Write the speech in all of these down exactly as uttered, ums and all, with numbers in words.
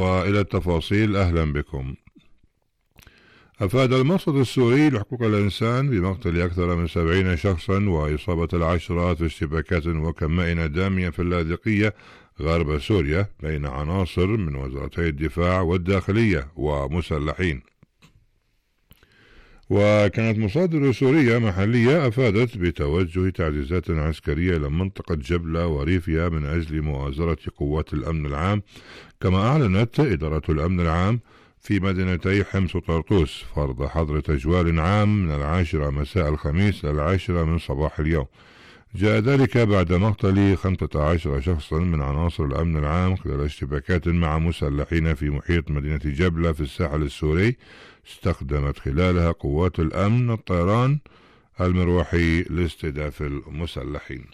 وإلى التفاصيل. أهلا بكم. أفاد المرصد السوري لحقوق الإنسان بمقتل أكثر من سبعين شخصا وإصابة العشرات في اشتباكات وكمائن دامية في اللاذقية غرب سوريا بين عناصر من وزارتي الدفاع والداخلية ومسلحين. وكانت مصادر سورية محلية أفادت بتوجه تعزيزات عسكرية إلى منطقة جبلة وريفيا من أجل مؤازرة قوات الأمن العام. كما أعلنت إدارة الأمن العام في مدينتي حمص وطرطوس فرض حظر تجوال عام من العاشرة مساء الخميس إلى العاشرة من صباح اليوم. جاء ذلك بعد مقتل خمسة عشر شخصا من عناصر الأمن العام خلال اشتباكات مع مسلحين في محيط مدينة جبلة في الساحل السوري، استخدمت خلالها قوات الأمن الطيران المروحي لاستهداف المسلحين.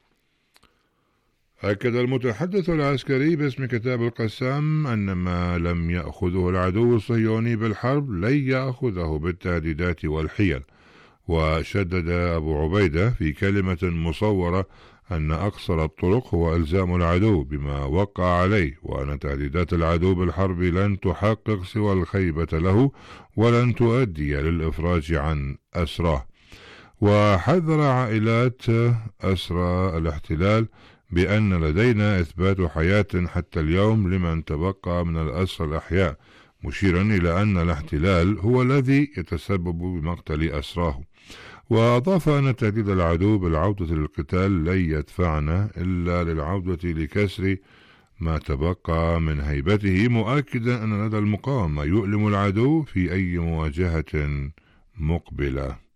أكد المتحدث العسكري باسم كتاب القسام أن ما لم يأخذه العدو الصهيوني بالحرب لن يأخذه بالتهديدات والحيل. وشدد أبو عبيدة في كلمة مصورة أن أقصر الطرق هو إلزام العدو بما وقع عليه، وأن تهديدات العدو بالحرب لن تحقق سوى الخيبة له ولن تؤدي للإفراج عن أسراه. وحذر عائلات أسرى الاحتلال بأن لدينا إثبات حياة حتى اليوم لمن تبقى من الأسرى الأحياء، مشيرا إلى أن الاحتلال هو الذي يتسبب بمقتل أسراه. وأضاف أن تهديد العدو بالعودة للقتال لن يدفعنا إلا للعودة لكسر ما تبقى من هيبته، مؤكدا أن لدى المقاومة يؤلم العدو في أي مواجهة مقبلة.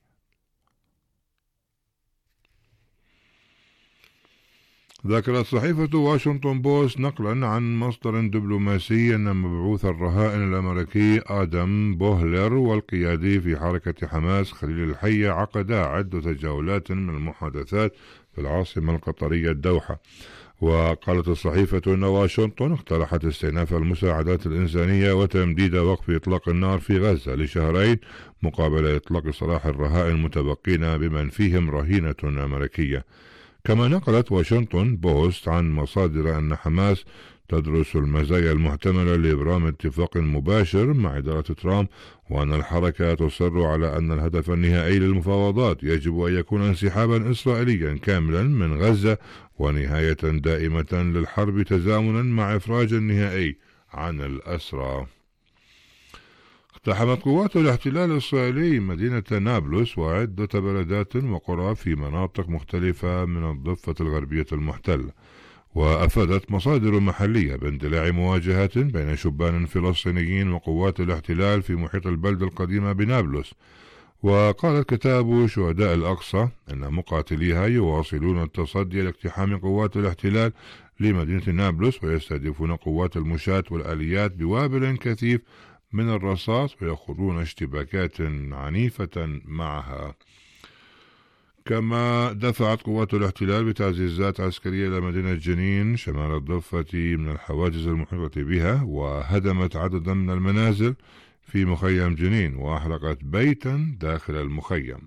ذكرت صحيفة واشنطن بوست نقلا عن مصدر دبلوماسي أن مبعوث الرهائن الأمريكي آدم بوهلر والقيادي في حركة حماس خليل الحية عقدا عدة جولات من المحادثات في العاصمة القطرية الدوحة. وقالت الصحيفة أن واشنطن اقترحت استئناف المساعدات الإنسانية وتمديد وقف إطلاق النار في غزة لشهرين مقابل إطلاق سراح الرهائن المتبقين بمن فيهم رهينة أمريكية. كما نقلت واشنطن بوست عن مصادر أن حماس تدرس المزايا المحتملة لإبرام اتفاق مباشر مع إدارة ترامب، وأن الحركة تصر على أن الهدف النهائي للمفاوضات يجب أن يكون انسحابا إسرائيليا كاملا من غزة ونهاية دائمة للحرب تزامنا مع إفراج النهائي عن الأسرى. اقتحمت قوات الاحتلال الإسرائيلي مدينة نابلس وعدة بلدات وقرى في مناطق مختلفة من الضفة الغربية المحتلة. وأفادت مصادر محلية باندلاع مواجهات بين شبان فلسطينيين وقوات الاحتلال في محيط البلدة القديمة بنابلس. وقال كتاب شهداء الأقصى أن مقاتليها يواصلون التصدي لاقتحام قوات الاحتلال لمدينة نابلس ويستهدفون قوات المشاة والآليات بوابل كثيف من الرصاص ويخوضون اشتباكات عنيفة معها. كما دفعت قوات الاحتلال بتعزيزات عسكرية إلى مدينة جنين شمال الضفة من الحواجز المحيطة بها، وهدمت عددا من المنازل في مخيم جنين وأحرقت بيتا داخل المخيم.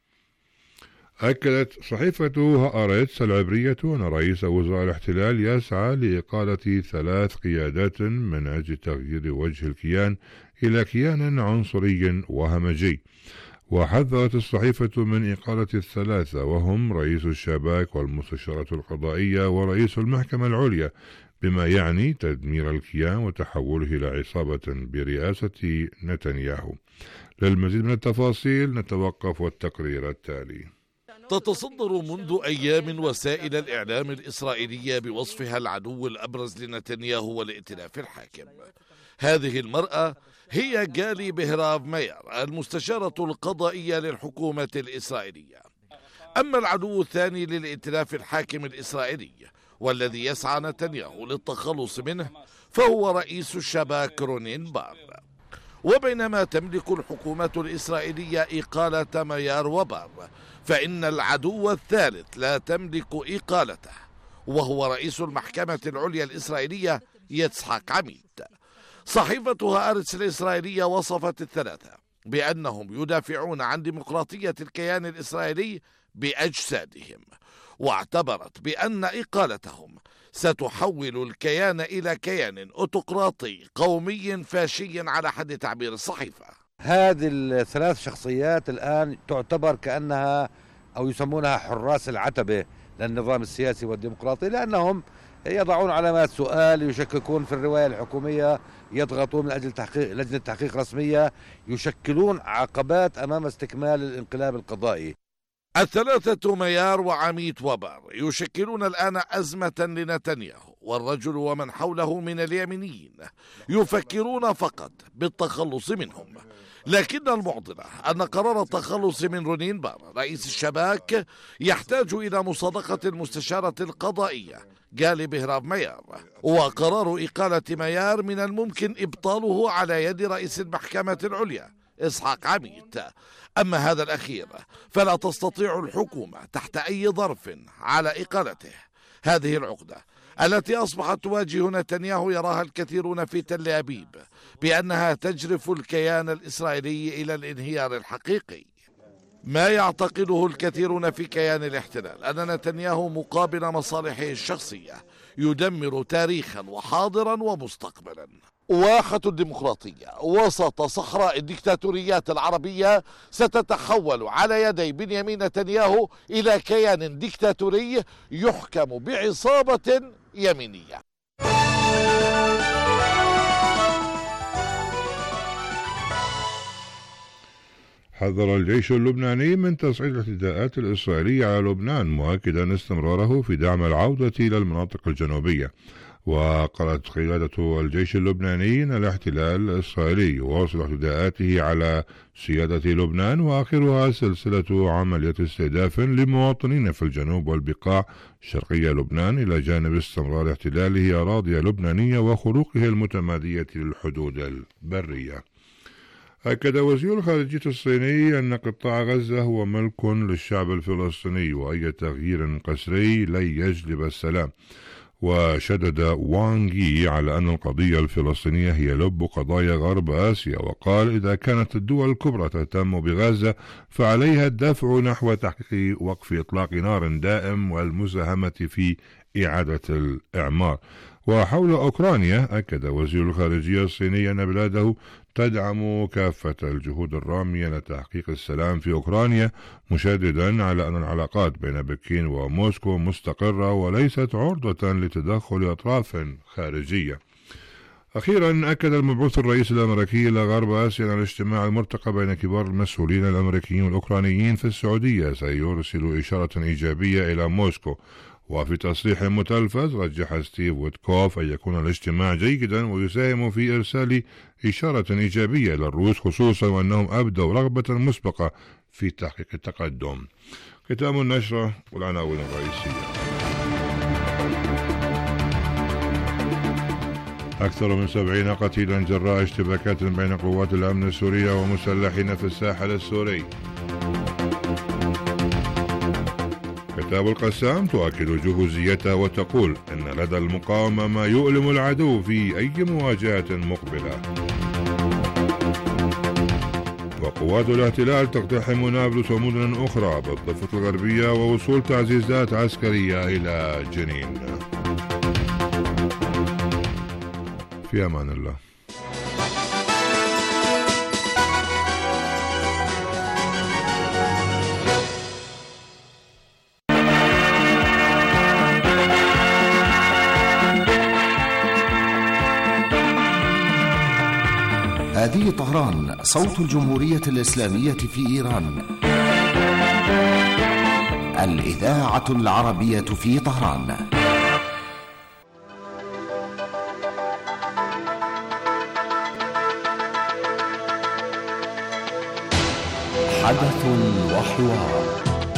أكدت صحيفة هآرتس العبرية أن رئيس وزراء الاحتلال يسعى لإقالة ثلاث قيادات من أجل تغيير وجه الكيان إلى كيان عنصري وهمجي. وحذرت الصحيفة من إقالة الثلاثة وهم رئيس الشباك والمستشارة القضائية ورئيس المحكمة العليا، بما يعني تدمير الكيان وتحوله إلى عصابة برئاسة نتنياهو. للمزيد من التفاصيل نتوقف والتقرير التالي. تتصدر منذ أيام وسائل الإعلام الإسرائيلية بوصفها العدو الأبرز لنتنياهو والائتلاف الحاكم. هذه المرأة هي جالي بهراف ماير المستشارة القضائية للحكومة الإسرائيلية. أما العدو الثاني للائتلاف الحاكم الإسرائيلي والذي يسعى نتنياهو للتخلص منه فهو رئيس الشباك رونين بار. وبينما تملك الحكومة الإسرائيلية إقالة مايار وبار، فإن العدو الثالث لا تملك إقالته، وهو رئيس المحكمة العليا الإسرائيلية يتسحق عميد. صحيفة هآرتس الإسرائيلية وصفت الثلاثة بأنهم يدافعون عن ديمقراطية الكيان الإسرائيلي بأجسادهم، واعتبرت بأن إقالتهم ستحول الكيان إلى كيان أوتقراطي قومي فاشي على حد تعبير الصحيفة. هذه الثلاث شخصيات الآن تعتبر كأنها أو يسمونها حراس العتبة للنظام السياسي والديمقراطي، لأنهم يضعون علامات سؤال، يشككون في الرواية الحكومية، يضغطون من أجل تحقيق لجنة تحقيق رسمية، يشكلون عقبات أمام استكمال الانقلاب القضائي. الثلاثة ميار وعميد وبر يشكلون الآن أزمة لنتنياهو، والرجل ومن حوله من اليمينيين يفكرون فقط بالتخلص منهم. لكن المعضلة أن قرار التخلص من رونين بار رئيس الشباك يحتاج إلى مصادقة المستشارة القضائية جالي بهراب ميار، وقرار إقالة ميار من الممكن إبطاله على يد رئيس المحكمة العليا إسحاق عميد. أما هذا الأخير فلا تستطيع الحكومة تحت أي ظرف على إقالته. هذه العقدة التي أصبحت تواجه نتنياهو يراها الكثيرون في تل أبيب بأنها تجرف الكيان الإسرائيلي إلى الانهيار الحقيقي. ما يعتقده الكثيرون في كيان الاحتلال أن نتنياهو مقابل مصالحه الشخصية يدمر تاريخا وحاضرا ومستقبلا. واحة الديمقراطية وسط صحراء الديكتاتوريات العربية ستتحول على يدي بنيامين نتنياهو إلى كيان ديكتاتوري يحكم بعصابة يمينية. حذر الجيش اللبناني من تصعيد الاعتداءات الإسرائيلية على لبنان، مؤكدا استمراره في دعم العودة إلى المناطق الجنوبية. وقالت قيادة الجيش اللبناني أن الاحتلال الإسرائيلي يواصل اعتداءاته على سيادة لبنان، وآخرها سلسلة عملية استهداف لمواطنين في الجنوب والبقاع شرقي لبنان، إلى جانب استمرار احتلاله أراضي لبنانية وخروقه المتمادية للحدود البرية. أكد وزير الخارجية الصيني أن قطاع غزة هو ملك للشعب الفلسطيني، وأي تغيير قسري لن يجلب السلام. وشدد وانغ يي على أن القضية الفلسطينية هي لب قضايا غرب آسيا، وقال إذا كانت الدول الكبرى تهتم بغزة فعليها الدفع نحو تحقيق وقف إطلاق نار دائم والمساهمة في إعادة الإعمار. وحول أوكرانيا أكد وزير الخارجية الصيني أن بلاده تدعم كافة الجهود الرامية لتحقيق السلام في أوكرانيا، مشددا على أن العلاقات بين بكين وموسكو مستقرة وليست عرضة لتدخل أطراف خارجية. أخيرا أكد المبعوث الرئيسي الأمريكي إلى غرب آسيا أن الاجتماع المرتقب بين كبار المسؤولين الأمريكيين والأوكرانيين في السعودية سيرسل إشارة إيجابية إلى موسكو. وفي تصريح متلفز رجح ستيف ويتكوف أن يكون الاجتماع جيدا ويساهم في إرسال إشارة إيجابية إلى الروس، خصوصا وأنهم أبدوا رغبة مسبقة في تحقيق التقدم. ختام النشرة والعناوين الرئيسية. أكثر من سبعين قتيلا جراء اشتباكات بين قوات الأمن السورية ومسلحين في الساحل السوري. كتاب القسام تؤكد جهوزيتها وتقول إن لدى المقاومة ما يؤلم العدو في أي مواجهة مقبلة. وقوات الاحتلال تقتحم نابلس ومدن أخرى بالضفة الغربية ووصول تعزيزات عسكرية إلى جنين. في أمان الله. هذه طهران، صوت الجمهورية الإسلامية في إيران، الإذاعة العربية في طهران. حدث وحوار.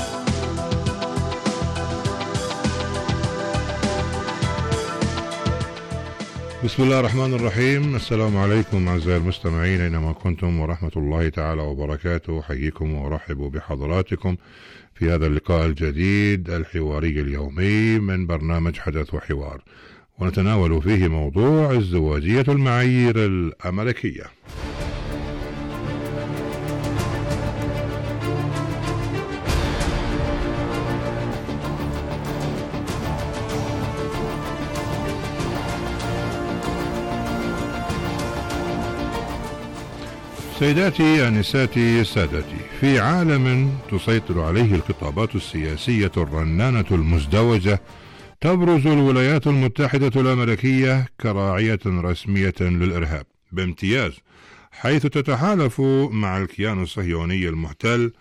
بسم الله الرحمن الرحيم. السلام عليكم أعزائي المستمعين أينما كنتم، ورحمة الله تعالى وبركاته. حييكم وأرحب بحضراتكم في هذا اللقاء الجديد الحواري اليومي من برنامج حدث وحوار، ونتناول فيه موضوع ازدواجية المعايير الأمريكية. سيداتي أنساتي سادتي، في عالم تسيطر عليه الخطابات السياسية الرنانة المزدوجة، تبرز الولايات المتحدة الأمريكية كراعية رسمية للإرهاب بامتياز، حيث تتحالف مع الكيان الصهيوني المحتل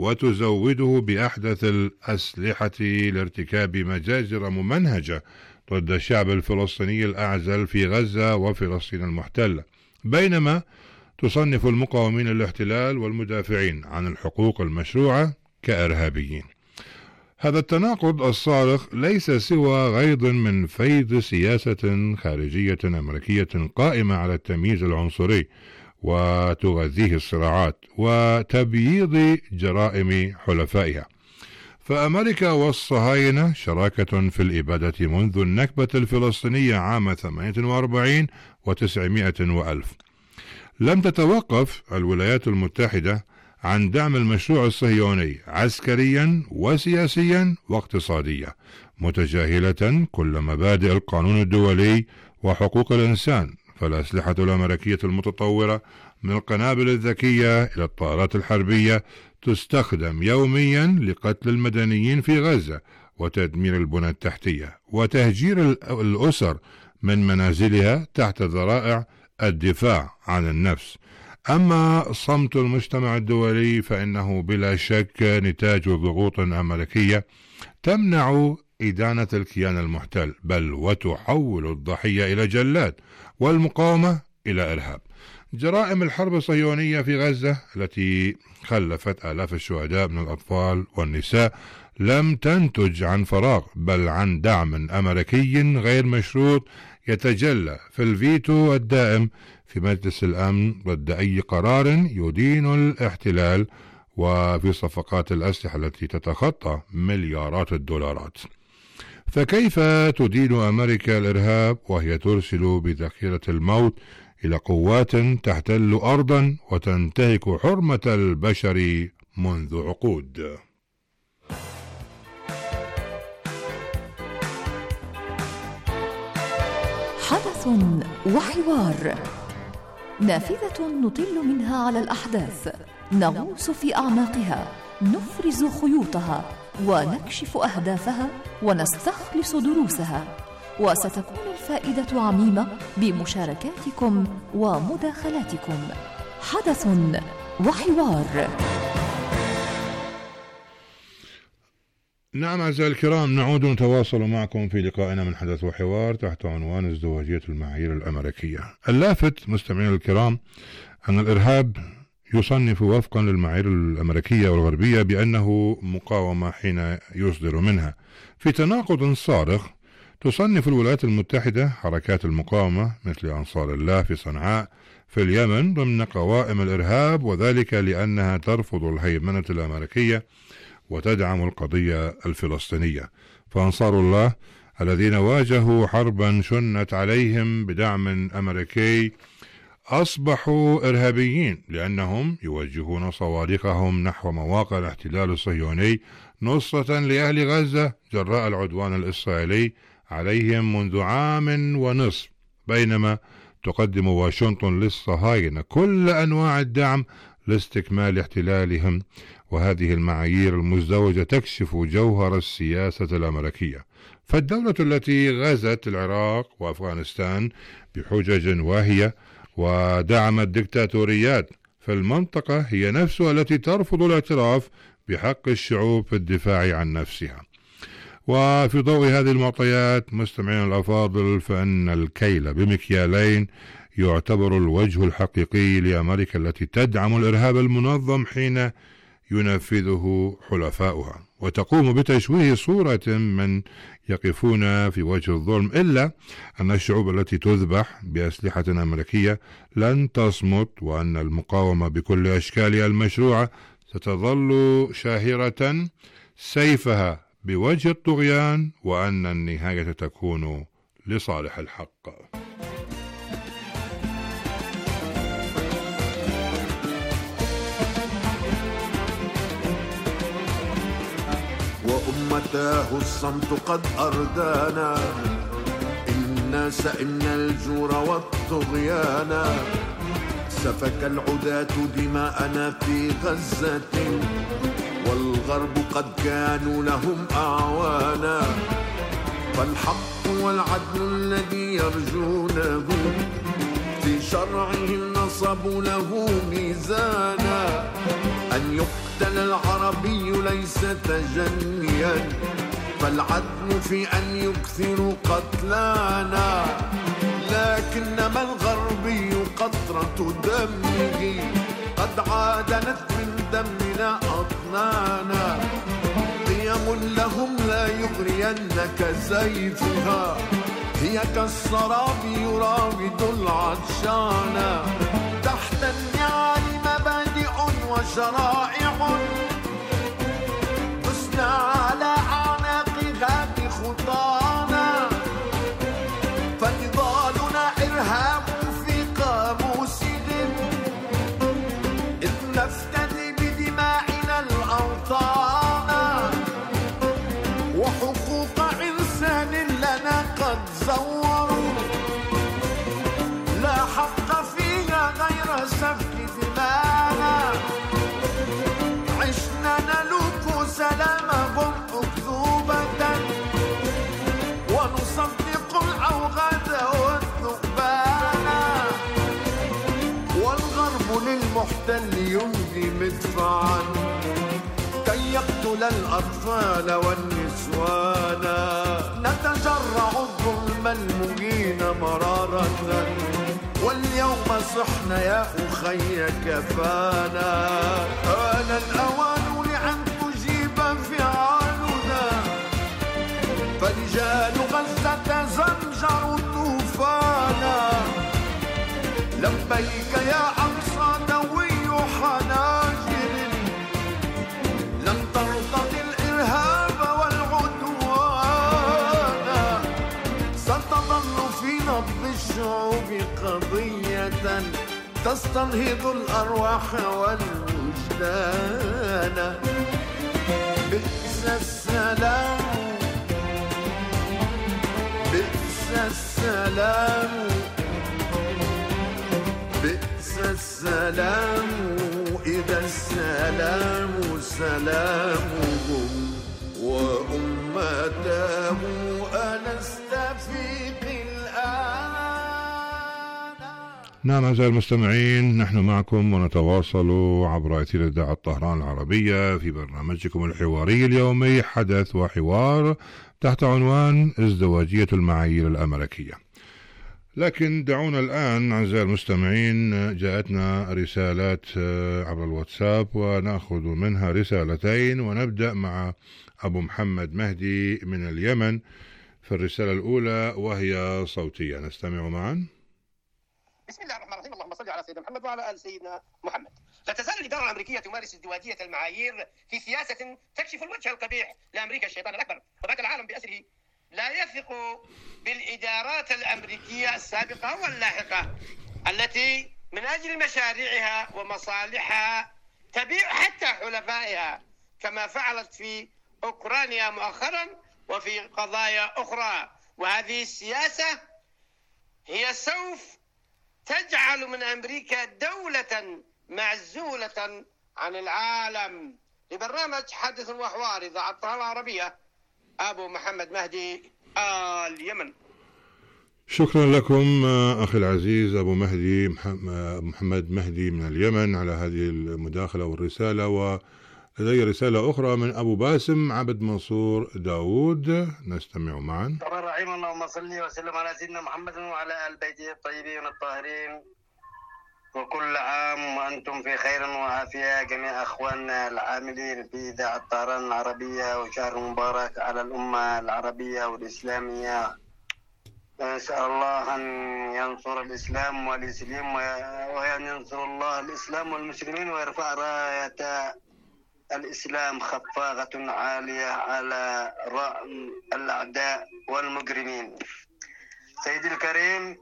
وتزوده بأحدث الأسلحة لارتكاب مجازر ممنهجة ضد الشعب الفلسطيني الأعزل في غزة وفلسطين المحتلة، بينما تصنف المقاومين الاحتلال والمدافعين عن الحقوق المشروعة كإرهابيين. هذا التناقض الصارخ ليس سوى غيض من فيض سياسة خارجية أمريكية قائمة على التمييز العنصري وتغذيه الصراعات وتبييض جرائم حلفائها. فأمريكا والصهاينة شراكة في الإبادة منذ النكبة الفلسطينية عام ثمانية وأربعين وتسعمائة وألف. لم تتوقف الولايات المتحدة عن دعم المشروع الصهيوني عسكريا وسياسيا واقتصاديا، متجاهلة كل مبادئ القانون الدولي وحقوق الإنسان. فالأسلحة الأمريكية المتطورة من القنابل الذكية إلى الطائرات الحربية تستخدم يوميا لقتل المدنيين في غزة وتدمير البنى التحتية وتهجير الأسر من منازلها تحت ذرائع الدفاع عن النفس. أما صمت المجتمع الدولي فإنه بلا شك نتاج ضغوط أمريكية تمنع إدانة الكيان المحتل، بل وتحول الضحية إلى جلاد والمقاومة إلى إرهاب. جرائم الحرب الصهيونية في غزة التي خلفت آلاف الشهداء من الأطفال والنساء لم تنتج عن فراغ، بل عن دعم أمريكي غير مشروط يتجلى في الفيتو الدائم في مجلس الأمن ضد أي قرار يدين الاحتلال، وفي صفقات الأسلحة التي تتخطى مليارات الدولارات. فكيف تدين أمريكا الإرهاب وهي ترسل بذخيرة الموت إلى قوات تحتل أرضا وتنتهك حرمة البشر منذ عقود؟ حدث وحوار، نافذة نطل منها على الأحداث، نغوص في أعماقها، نفرز خيوطها ونكشف أهدافها ونستخلص دروسها، وستكون الفائدة عميمة بمشاركاتكم ومداخلاتكم. حدث وحوار. نعم أعزائي الكرام، نعود نتواصل معكم في لقائنا من حدث وحوار تحت عنوان ازدواجية المعايير الأمريكية. اللافت مستمعين الكرام أن الإرهاب يصنف وفقا للمعايير الأمريكية والغربية بأنه مقاومة حين يصدر منها، في تناقض صارخ تصنف الولايات المتحدة حركات المقاومة مثل أنصار الله في صنعاء في اليمن ضمن قوائم الإرهاب، وذلك لأنها ترفض الهيمنة الأمريكية وتدعم القضية الفلسطينية. فأنصار الله الذين واجهوا حربا شنت عليهم بدعم أمريكي أصبحوا إرهابيين لأنهم يوجهون صواريخهم نحو مواقع الاحتلال الصهيوني نصرة لأهل غزة جراء العدوان الإسرائيلي عليهم منذ عام ونصف، بينما تقدم واشنطن للصهاينة كل أنواع الدعم لاستكمال احتلالهم. وهذه المعايير المزدوجة تكشف جوهر السياسة الأمريكية. فالدولة التي غزت العراق وأفغانستان بحجج واهية ودعمت ديكتاتوريات في المنطقة هي نفسها التي ترفض الاعتراف بحق الشعوب في الدفاع عن نفسها. وفي ضوء هذه المعطيات مستمعين الأفاضل، فإن الكيل بمكيالين يعتبر الوجه الحقيقي لأمريكا التي تدعم الإرهاب المنظم حين ينفذه حلفاؤها وتقوم بتشويه صورة من يقفون في وجه الظلم، إلا أن الشعوب التي تذبح بأسلحة أمريكية لن تصمت، وأن المقاومة بكل أشكالها المشروعة ستظل شاهرة سيفها بوجه الطغيان، وأن النهاية تكون لصالح الحق. وأمتاه الصمت قد أردانا، إنا سئمنا الجور والطغيان، سفك العداة دماءنا في غزة والغرب قد كانوا لهم أعوانا، فالحق والعدل الذي يرجونه في شرعهم نصبوا له ميزانا. أن يقتل العربي ليس تجنيا، فالعدل في أن يكثروا قتلانا، لكنما الغربي قطرة دمه قد عادلت من دمنا أطنانا. قيم لهم لا يغرينك سيفها، هي كالسراب يراود العطشان. تحت النعال مبادئ وشرائع تسنى على أعناقها بخطانا، فنضالنا إرهاب في قاموسهم، إذ نفتدي بدمائنا الأوطان. وحقوق إنسان لنا قد زوروا، لا حق فيها غير سفك دمانا. عشنا نلوك سلامهم أكذوبة، ونصدق الأوغاد والذؤبانا. والغرب للمحتل يمضي مدفعا كي يقتل الأطفال والنسوان. نتجرع الظلم المهين مرارة، واليوم صحنا يا أخي كفانا. آن الأوان لأن تجيب فعالنا، فرجال غزة زمجروا طوفانا. لبيك يا أقصى دوي حناجر، لن ترتضي الإرهاب والعدوان. ستظل في نبض الشعوب قضية تستنهض الأرواح والوجدان. بئس السلام بئس السلام بئس السلام إذا السلام سلامهم وأمته ألست فيك الآن. نعم أعزائي المستمعين، نحن معكم ونتواصل عبر أثير إذاعة طهران العربية في برنامجكم الحواري اليومي حدث وحوار تحت عنوان ازدواجية المعايير الأمريكية. لكن دعونا الآن أعزائي المستمعين، جاءتنا رسالات عبر الواتساب ونأخذ منها رسالتين، ونبدأ مع أبو محمد مهدي من اليمن في الرسالة الأولى وهي صوتية، نستمع معا. بسم الله الرحمن الرحيم، اللهم صل على سيدنا محمد وعلى آل سيدنا محمد. لا تزال الإدارة الأمريكية تمارس ازدواجية المعايير في سياسة تكشف الوجه القبيح لأمريكا الشيطان الأكبر، وبات العالم بأسره لا يثق بالإدارات الأمريكية السابقة واللاحقة التي من أجل مشاريعها ومصالحها تبيع حتى حلفائها، كما فعلت في أوكرانيا مؤخرا وفي قضايا أخرى. وهذه السياسة هي سوف تجعل من أمريكا دولة معزولة عن العالم. لبرنامج حدث وحوار إذاعة طهران العربية، أبو محمد مهدي اليمن. شكرا لكم أخي العزيز أبو مهدي محمد مهدي من اليمن على هذه المداخلة والرسالة. ولدي رسالة أخرى من أبو باسم عبد منصور داود، نستمع معا. الرحيم، اللهم صل وسلم على سيدنا محمد وعلى آل بيته الطيبين الطاهرين، وكل عام وأنتم في خير وعافية جميع أخواننا العاملين في إذاعة طهران العربية، وشهر مبارك على الأمة العربية والإسلامية. نسأل الله أن ينصر الإسلام والإسلام، وأن ينصر الله الإسلام والمسلمين، ويرفع راية الإسلام خفاقة عالية على رأم الأعداء والمجرمين. سيدي الكريم،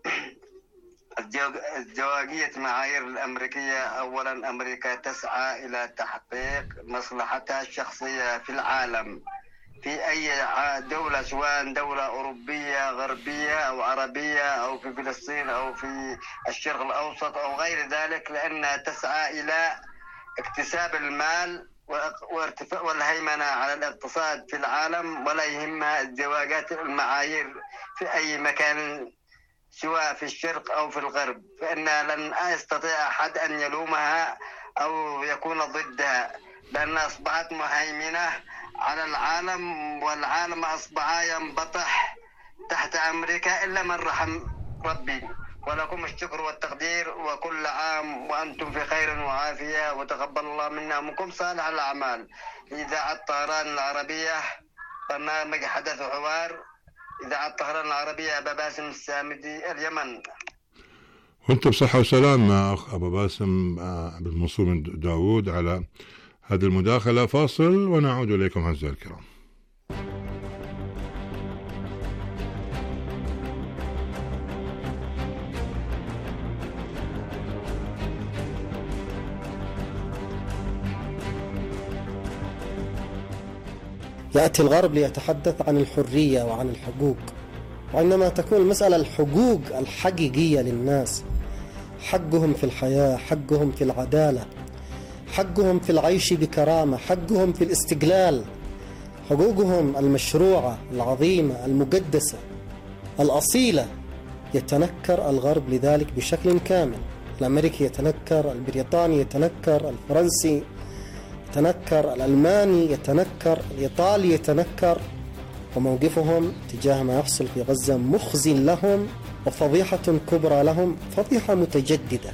ازدواجية معايير الأمريكية، أولا أمريكا تسعى إلى تحقيق مصلحتها الشخصية في العالم في في أي دولة، سواء دولة أوروبية غربية أو عربية أو في فلسطين أو في الشرق الأوسط أو غير ذلك، لأنها تسعى إلى اكتساب المال وارتفاع والهيمنة على الاقتصاد في العالم، ولا يهمها ازدواجات المعايير في أي مكان سواء في الشرق أو في الغرب، فإنها لن يستطيع أحد أن يلومها أو يكون ضدها، لأنها أصبحت مهيمنة على العالم، والعالم أصبح ينبطح تحت أمريكا إلا من رحم ربي. ولكم الشكر والتقدير، وكل عام وأنتم في خير وعافية، وتقبل الله منا ومنكم صالح الأعمال. إذاعة طهران العربية، برنامج حدث وحوار، إذاعة طهران العربية، أبا باسم السامدي، اليمن. وانت بصحة وسلام أخ أبا باسم بن منصور من داود على هذه المداخلة. فاصل ونعود إليكم أعزائي الكرام. يأتي الغرب ليتحدث عن الحرية وعن الحقوق، وعندما تكون المسألة الحقوق الحقيقية للناس، حقهم في الحياة، حقهم في العدالة، حقهم في العيش بكرامة، حقهم في الاستقلال، حقوقهم المشروعة العظيمة المقدسة الأصيلة، يتنكر الغرب لذلك بشكل كامل. الأمريكي يتنكر، البريطاني يتنكر، الفرنسي يتنكر، الألماني يتنكر، الإيطالي يتنكر، وموقفهم تجاه ما يحصل في غزة مخزن لهم وفضيحة كبرى لهم، فضيحة متجددة.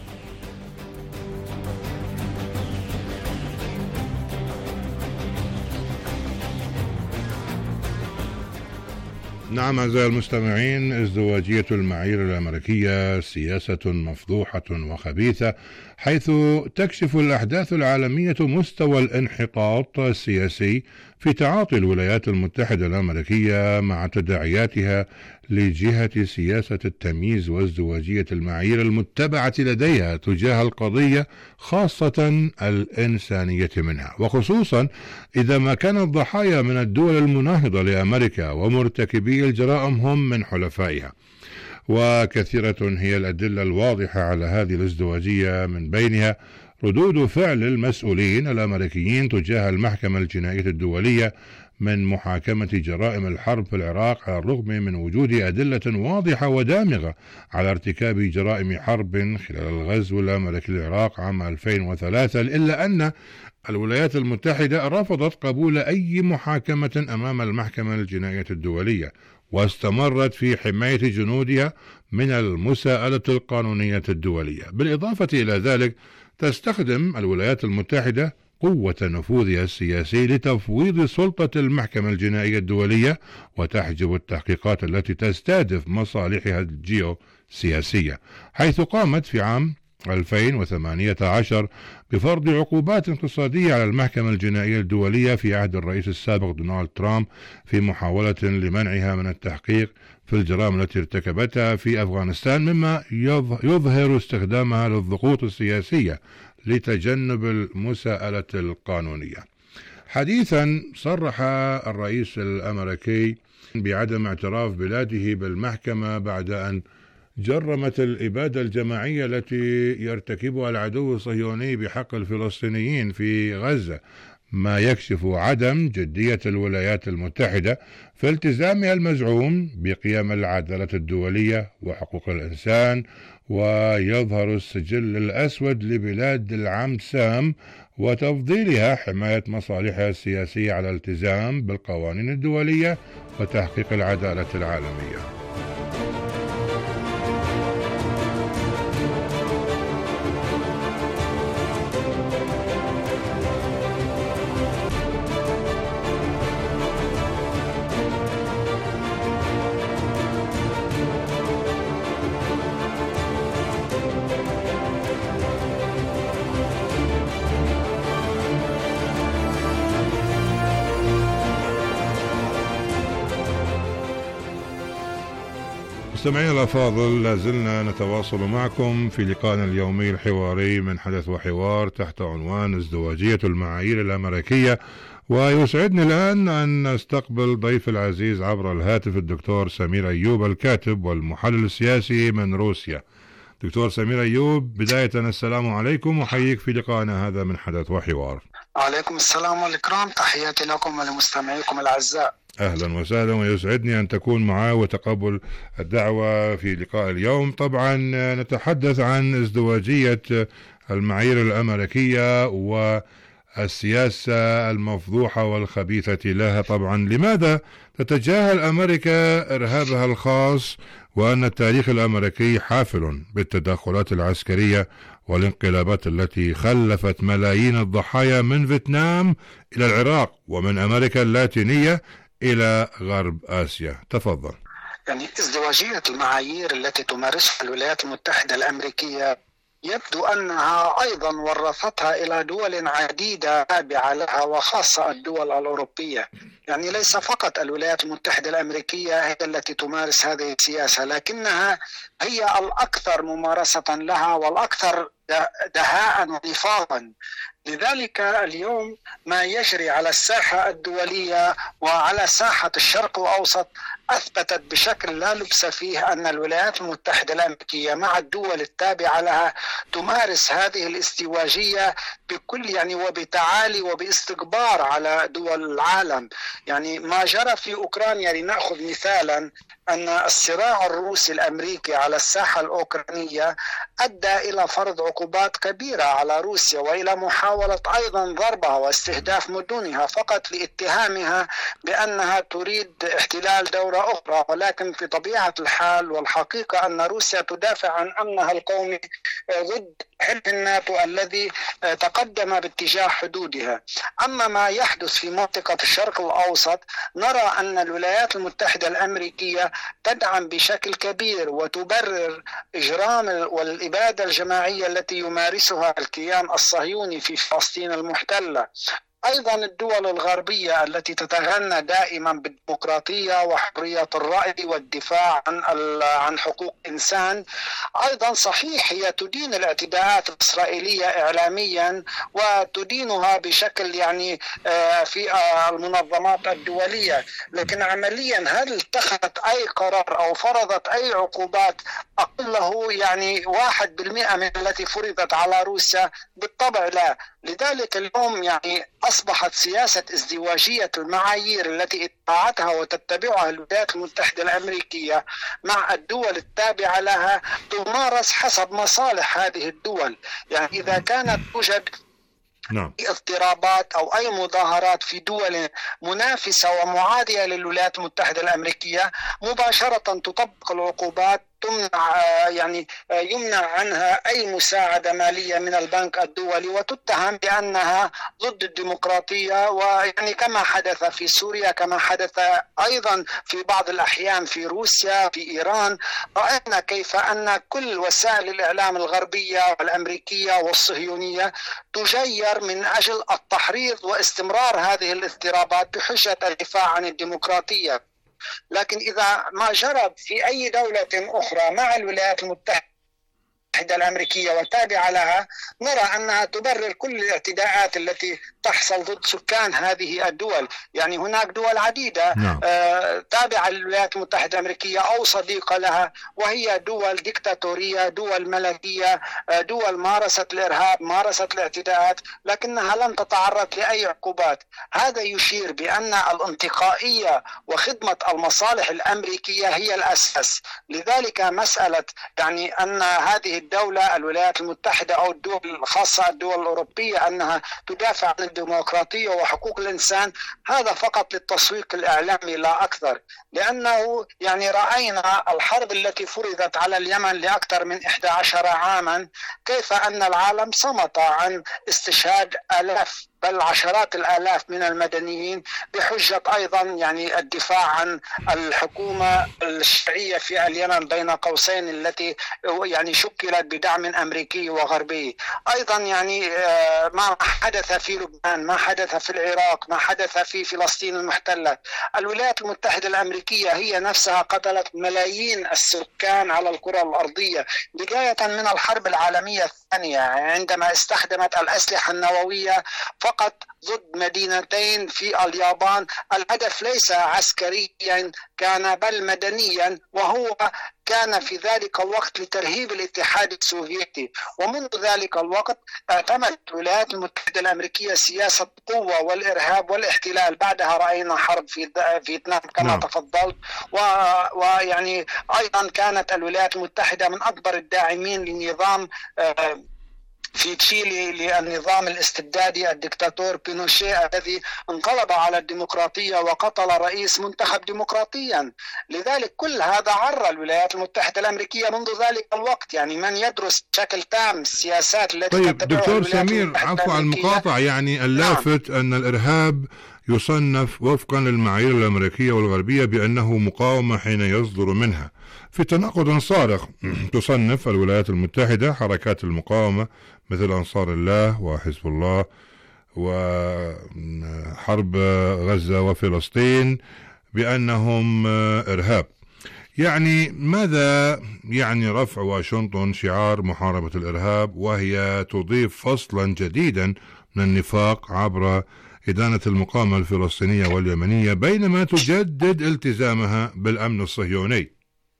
نعم أعزائي المستمعين، ازدواجية المعايير الأمريكية سياسة مفضوحة وخبيثة، حيث تكشف الأحداث العالمية مستوى الانحطاط السياسي في تعاطي الولايات المتحدة الأمريكية مع تداعياتها لجهة سياسة التمييز وازدواجية المعايير المتبعة لديها تجاه القضية، خاصة الإنسانية منها، وخصوصا إذا ما كان الضحايا من الدول المناهضة لأمريكا ومرتكبي الجرائم هم من حلفائها. وكثيرة هي الأدلة الواضحة على هذه الازدواجية، من بينها ردود فعل المسؤولين الأمريكيين تجاه المحكمة الجنائية الدولية من محاكمة جرائم الحرب في العراق، على الرغم من وجود أدلة واضحة ودامغة على ارتكاب جرائم حرب خلال الغزو الأمريكي للعراق عام ألفين وثلاثة، إلا أن الولايات المتحدة رفضت قبول أي محاكمة أمام المحكمة الجنائية الدولية، واستمرت في حماية جنودها من المساءلة القانونية الدولية. بالإضافة إلى ذلك، تستخدم الولايات المتحدة قوة نفوذها السياسي لتفويض سلطة المحكمة الجنائية الدولية، وتحجب التحقيقات التي تستهدف مصالحها الجيوسياسية، حيث قامت في عام ألفين وثمانية عشر بفرض عقوبات اقتصادية على المحكمة الجنائية الدولية في عهد الرئيس السابق دونالد ترامب، في محاولة لمنعها من التحقيق في الجرائم التي ارتكبتها في أفغانستان، مما يظهر استخدامها للضغوط السياسية لتجنب المساءلة القانونية. حديثا صرح الرئيس الأمريكي بعدم اعتراف بلاده بالمحكمة بعد أن جرمت الإبادة الجماعية التي يرتكبها العدو الصهيوني بحق الفلسطينيين في غزة، ما يكشف عدم جدية الولايات المتحدة في التزامها المزعوم بقيم العدالة الدولية وحقوق الإنسان، ويظهر السجل الأسود لبلاد العم سام وتفضيلها حماية مصالحها السياسية على الالتزام بالقوانين الدولية وتحقيق العدالة العالمية. مستمعينا الأفاضل، لازلنا نتواصل معكم في لقائنا اليومي الحواري من حدث وحوار تحت عنوان ازدواجية المعايير الأمريكية ويسعدني الآن أن أستقبل ضيف العزيز عبر الهاتف الدكتور سمير أيوب الكاتب والمحلل السياسي من روسيا. دكتور سمير أيوب، بداية السلام عليكم وحييك في لقائنا هذا من حدث وحوار. عليكم السلام والإكرام، تحياتي لكم ولمستمعيكم الأعزاء. أهلا وسهلا، ويسعدني أن تكون معاه وتقبل الدعوة في لقاء اليوم. طبعا نتحدث عن ازدواجية المعايير الأمريكية والسياسة المفضوحة والخبيثة لها. طبعا لماذا تتجاهل أمريكا إرهابها الخاص وأن التاريخ الأمريكي حافل بالتدخلات العسكرية والانقلابات التي خلفت ملايين الضحايا من فيتنام إلى العراق ومن أمريكا اللاتينية إلى غرب آسيا؟ تفضل. يعني ازدواجية المعايير التي تمارسها الولايات المتحدة الأمريكية يبدو أنها أيضا ورثتها إلى دول عديدة تابعة لها، وخاصة الدول الأوروبية. يعني ليس فقط الولايات المتحدة الأمريكية هي التي تمارس هذه السياسة، لكنها هي الأكثر ممارسة لها والأكثر دهاء ونفاقا. لذلك اليوم ما يجري على الساحة الدولية وعلى ساحة الشرق الأوسط أثبتت بشكل لا لبس فيه أن الولايات المتحدة الأمريكية مع الدول التابعة لها تمارس هذه الازدواجية بكل يعني وبتعالي وباستكبار على دول العالم. يعني ما جرى في أوكرانيا لنأخذ مثالا، أن الصراع الروسي الأمريكي على الساحة الأوكرانية أدى إلى فرض عقوبات كبيرة على روسيا وإلى محاولة أيضا ضربها واستهداف مدنها فقط لاتهامها بأنها تريد احتلال دولة أخرى. ولكن في طبيعة الحال والحقيقة أن روسيا تدافع عن أمنها القومي ضد حلف الناتو الذي تقدم باتجاه حدودها. أما ما يحدث في منطقة الشرق الأوسط، نرى أن الولايات المتحدة الأمريكية تدعم بشكل كبير وتبرر إجرام والإبادة الجماعية التي يمارسها الكيان الصهيوني في فلسطين المحتلة. أيضا الدول الغربية التي تتغنى دائما بالديمقراطية وحرية الرأي والدفاع عن عن حقوق الإنسان، أيضا صحيح هي تدين الاعتداءات الإسرائيلية إعلاميا وتدينها بشكل يعني في المنظمات الدولية، لكن عمليا هل اتخذت أي قرار أو فرضت أي عقوبات أقله يعني واحد بالمئة من التي فرضت على روسيا؟ بالطبع لا. لذلك اليوم يعني أصبحت سياسة ازدواجية المعايير التي اتبعتها وتتبعها الولايات المتحدة الأمريكية مع الدول التابعة لها تمارس حسب مصالح هذه الدول. يعني إذا كانت توجد نعم. اضطرابات أو أي مظاهرات في دول منافسة ومعادية للولايات المتحدة الأمريكية، مباشرة تطبق العقوبات، تمنع يعني يمنع عنها أي مساعدة مالية من البنك الدولي، وتتهم بأنها ضد الديمقراطية. ويعني كما حدث في سوريا، كما حدث أيضا في بعض الأحيان في روسيا، في إيران، رأينا كيف أن كل وسائل الإعلام الغربية والأمريكية والصهيونية تجير من أجل التحريض واستمرار هذه الاضطرابات بحجة الدفاع عن الديمقراطية. لكن إذا ما جرى في أي دولة أخرى مع الولايات المتحدة الأمريكية وتابعة لها، نرى أنها تبرر كل الاعتداءات التي تحصل ضد سكان هذه الدول. يعني هناك دول عديدة نعم. آه تابعة للولايات المتحدة الأمريكية أو صديقة لها، وهي دول ديكتاتورية، دول ملكية، آه دول مارست الإرهاب، مارست الاعتداءات، لكنها لم تتعرض لأي عقوبات. هذا يشير بأن الانتقائية وخدمة المصالح الأمريكية هي الأساس. لذلك مسألة يعني أن هذه الدولة الولايات المتحدة أو الدول الخاصة الدول الأوروبية أنها تدافع عن الديمقراطية وحقوق الإنسان، هذا فقط للتسويق الإعلامي لا أكثر. لأنه يعني رأينا الحرب التي فرضت على اليمن لأكثر من إحدى عشرة عاما، كيف أن العالم صمت عن استشهاد آلاف بل عشرات الآلاف من المدنيين بحجة أيضا يعني الدفاع عن الحكومة الشيعية في اليمن بين قوسين التي يعني شكلت بدعم أمريكي وغربي. أيضا يعني ما حدث في لبنان، ما حدث في العراق، ما حدث في فلسطين المحتلة. الولايات المتحدة الأمريكية هي نفسها قتلت ملايين السكان على الكرة الأرضية، بداية من الحرب العالمية الثانية الثانية عندما استخدمت الأسلحة النووية فقط ضد مدينتين في اليابان. الهدف ليس عسكريا كان بل مدنيا، وهو كان في ذلك الوقت لترهيب الاتحاد السوفيتي. ومنذ ذلك الوقت اعتمدت الولايات المتحدة الأمريكية سياسة القوة والإرهاب والاحتلال. بعدها رأينا حرب في فيتنام كما نعم. تفضلت. ويعني أيضا كانت الولايات المتحدة من أكبر الداعمين لنظام في تشيلي للنظام الاستبدادي الدكتاتور بينوشيه الذي انقلب على الديمقراطية وقتل رئيس منتخب ديمقراطيا. لذلك كل هذا عرى الولايات المتحدة الأمريكية منذ ذلك الوقت. يعني من يدرس بشكل تام السياسات التي طيب دكتور سمير، عفوا عن المقاطعة، يعني اللافت نعم. أن الإرهاب يصنف وفقا للمعايير الأمريكية والغربية بأنه مقاومة حين يصدر منها، في تناقض صارخ تصنف الولايات المتحدة حركات المقاومة مثل أنصار الله وحزب الله وحرب غزة وفلسطين بأنهم إرهاب. يعني ماذا يعني رفع واشنطن شعار محاربة الإرهاب وهي تضيف فصلا جديدا من النفاق عبر إدانة المقاومة الفلسطينية واليمنية بينما تجدد التزامها بالأمن الصهيوني؟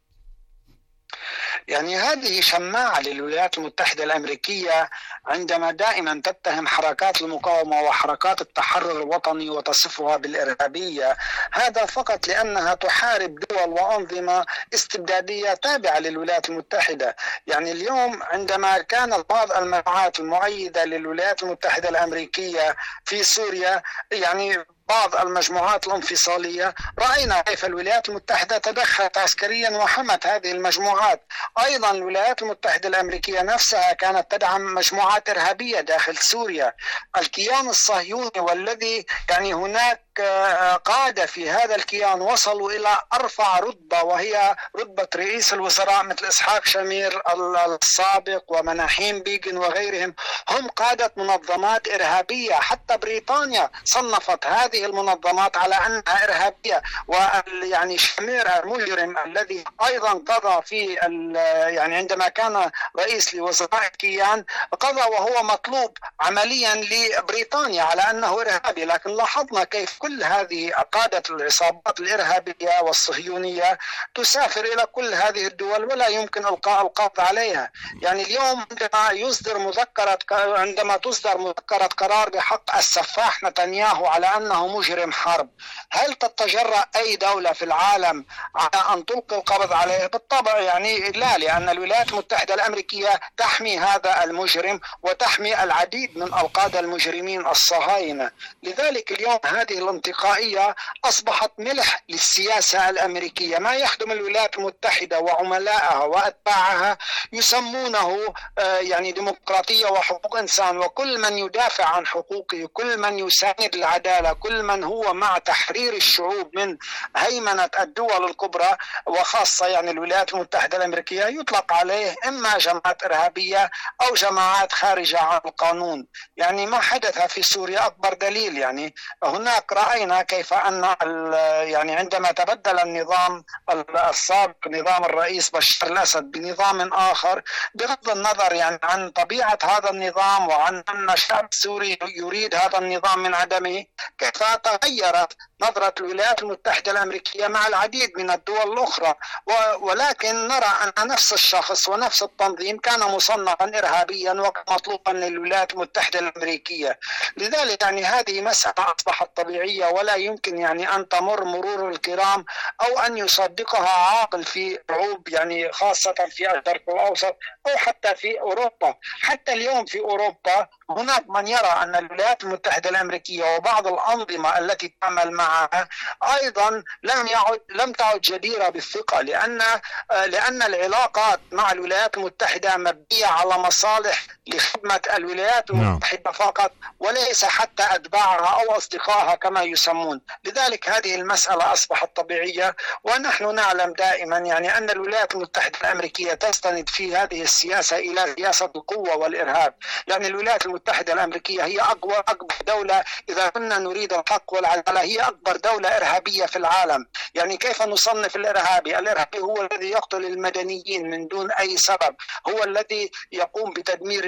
يعني هذه شماعة للولايات المتحدة الأمريكية عندما دائما تتهم حركات المقاومة وحركات التحرر الوطني وتصفها بالإرهابية. هذا فقط لأنها تحارب دول وأنظمة استبدادية تابعة للولايات المتحدة. يعني اليوم عندما كانت بعض المجموعات المؤيدة للولايات المتحدة الأمريكية في سوريا، يعني بعض المجموعات الانفصالية، رأينا كيف الولايات المتحدة تدخلت عسكريا وحمت هذه المجموعات. أيضا الولايات المتحدة الأمريكية نفسها كانت تدعم مجموعات إرهابية داخل سوريا. الكيان الصهيوني والذي يعني هناك قادة في هذا الكيان وصلوا إلى أرفع رتبة وهي رتبة رئيس الوزراء مثل إسحاق شامير السابق ومناحيم بيغن وغيرهم، هم قادة منظمات إرهابية. حتى بريطانيا صنفت هذه المنظمات على أنها إرهابية. ويعني شامير المجرم الذي أيضا قضى في يعني عندما كان رئيس لوزراء الكيان قضى وهو مطلوب عمليا لبريطانيا على أنه إرهابي. لكن لاحظنا كيف كل هذه قادة العصابات الإرهابية والصهيونية تسافر إلى كل هذه الدول ولا يمكن إلقاء القبض عليها. يعني اليوم عندما يصدر مذكرة عندما تصدر مذكرة قرار بحق السفاح نتنياهو على أنه مجرم حرب، هل تتجرأ أي دولة في العالم على أن تلقي القبض عليه؟ بالطبع يعني لا، لأن الولايات المتحدة الأمريكية تحمي هذا المجرم وتحمي العديد من القادة المجرمين الصهاينة. لذلك اليوم هذه الانتقائية أصبحت ملح للسياسة الأمريكية. ما يخدم الولايات المتحدة وعملائها وأتباعها يسمونه يعني ديمقراطية وحقوق إنسان، وكل من يدافع عن حقوقه، كل من يساند العدالة، كل من هو مع تحرير الشعوب من هيمنة الدول الكبرى وخاصة يعني الولايات المتحدة الأمريكية يطلق عليه إما جماعات إرهابية أو جماعات خارجة عن القانون. يعني ما حدث في سوريا أكبر دليل. يعني هناك رأينا كيف أن يعني عندما تبدل النظام السابق نظام الرئيس بشار الأسد بنظام آخر، بغض النظر يعني عن طبيعة هذا النظام وعن أن الشعب السوري يريد هذا النظام من عدمه، كيف تغيرت نظرة الولايات المتحدة الأمريكية مع العديد من الدول الأخرى. ولكن نرى أن نفس الشخص ونفس التنظيم كان مصنفا إرهابيا ومطلوبا للولايات المتحدة الأمريكية. لذلك يعني هذه مسألة أصبحت طبيعية ولا يمكن يعني أن تمر مرور الكرام أو أن يصدقها عاقل في شعوب يعني خاصة في الشرق الأوسط أو حتى في أوروبا. حتى اليوم في أوروبا هناك من يرى أن الولايات المتحدة الأمريكية وبعض الأنظمة التي تعمل معها أيضا لم يعد لم تعد جديرة بالثقة، لأن لأن العلاقات مع الولايات المتحدة مبنية على مصالح لخدمة الولايات المتحدة فقط وليس حتى أتباعها أو أصدقائها كما يسمون. لذلك هذه المسألة أصبحت طبيعية، ونحن نعلم دائما يعني أن الولايات المتحدة الأمريكية تستند في هذه السياسة إلى سياسة القوة والإرهاب. يعني الولايات المتحدة الأمريكية هي أكبر أكبر دولة إذا كنا نريد الحق والعدالة، هي أكبر دولة إرهابية في العالم. يعني كيف نصنف الإرهابي؟ الإرهابي هو الذي يقتل المدنيين من دون أي سبب، هو الذي يقوم بتدمير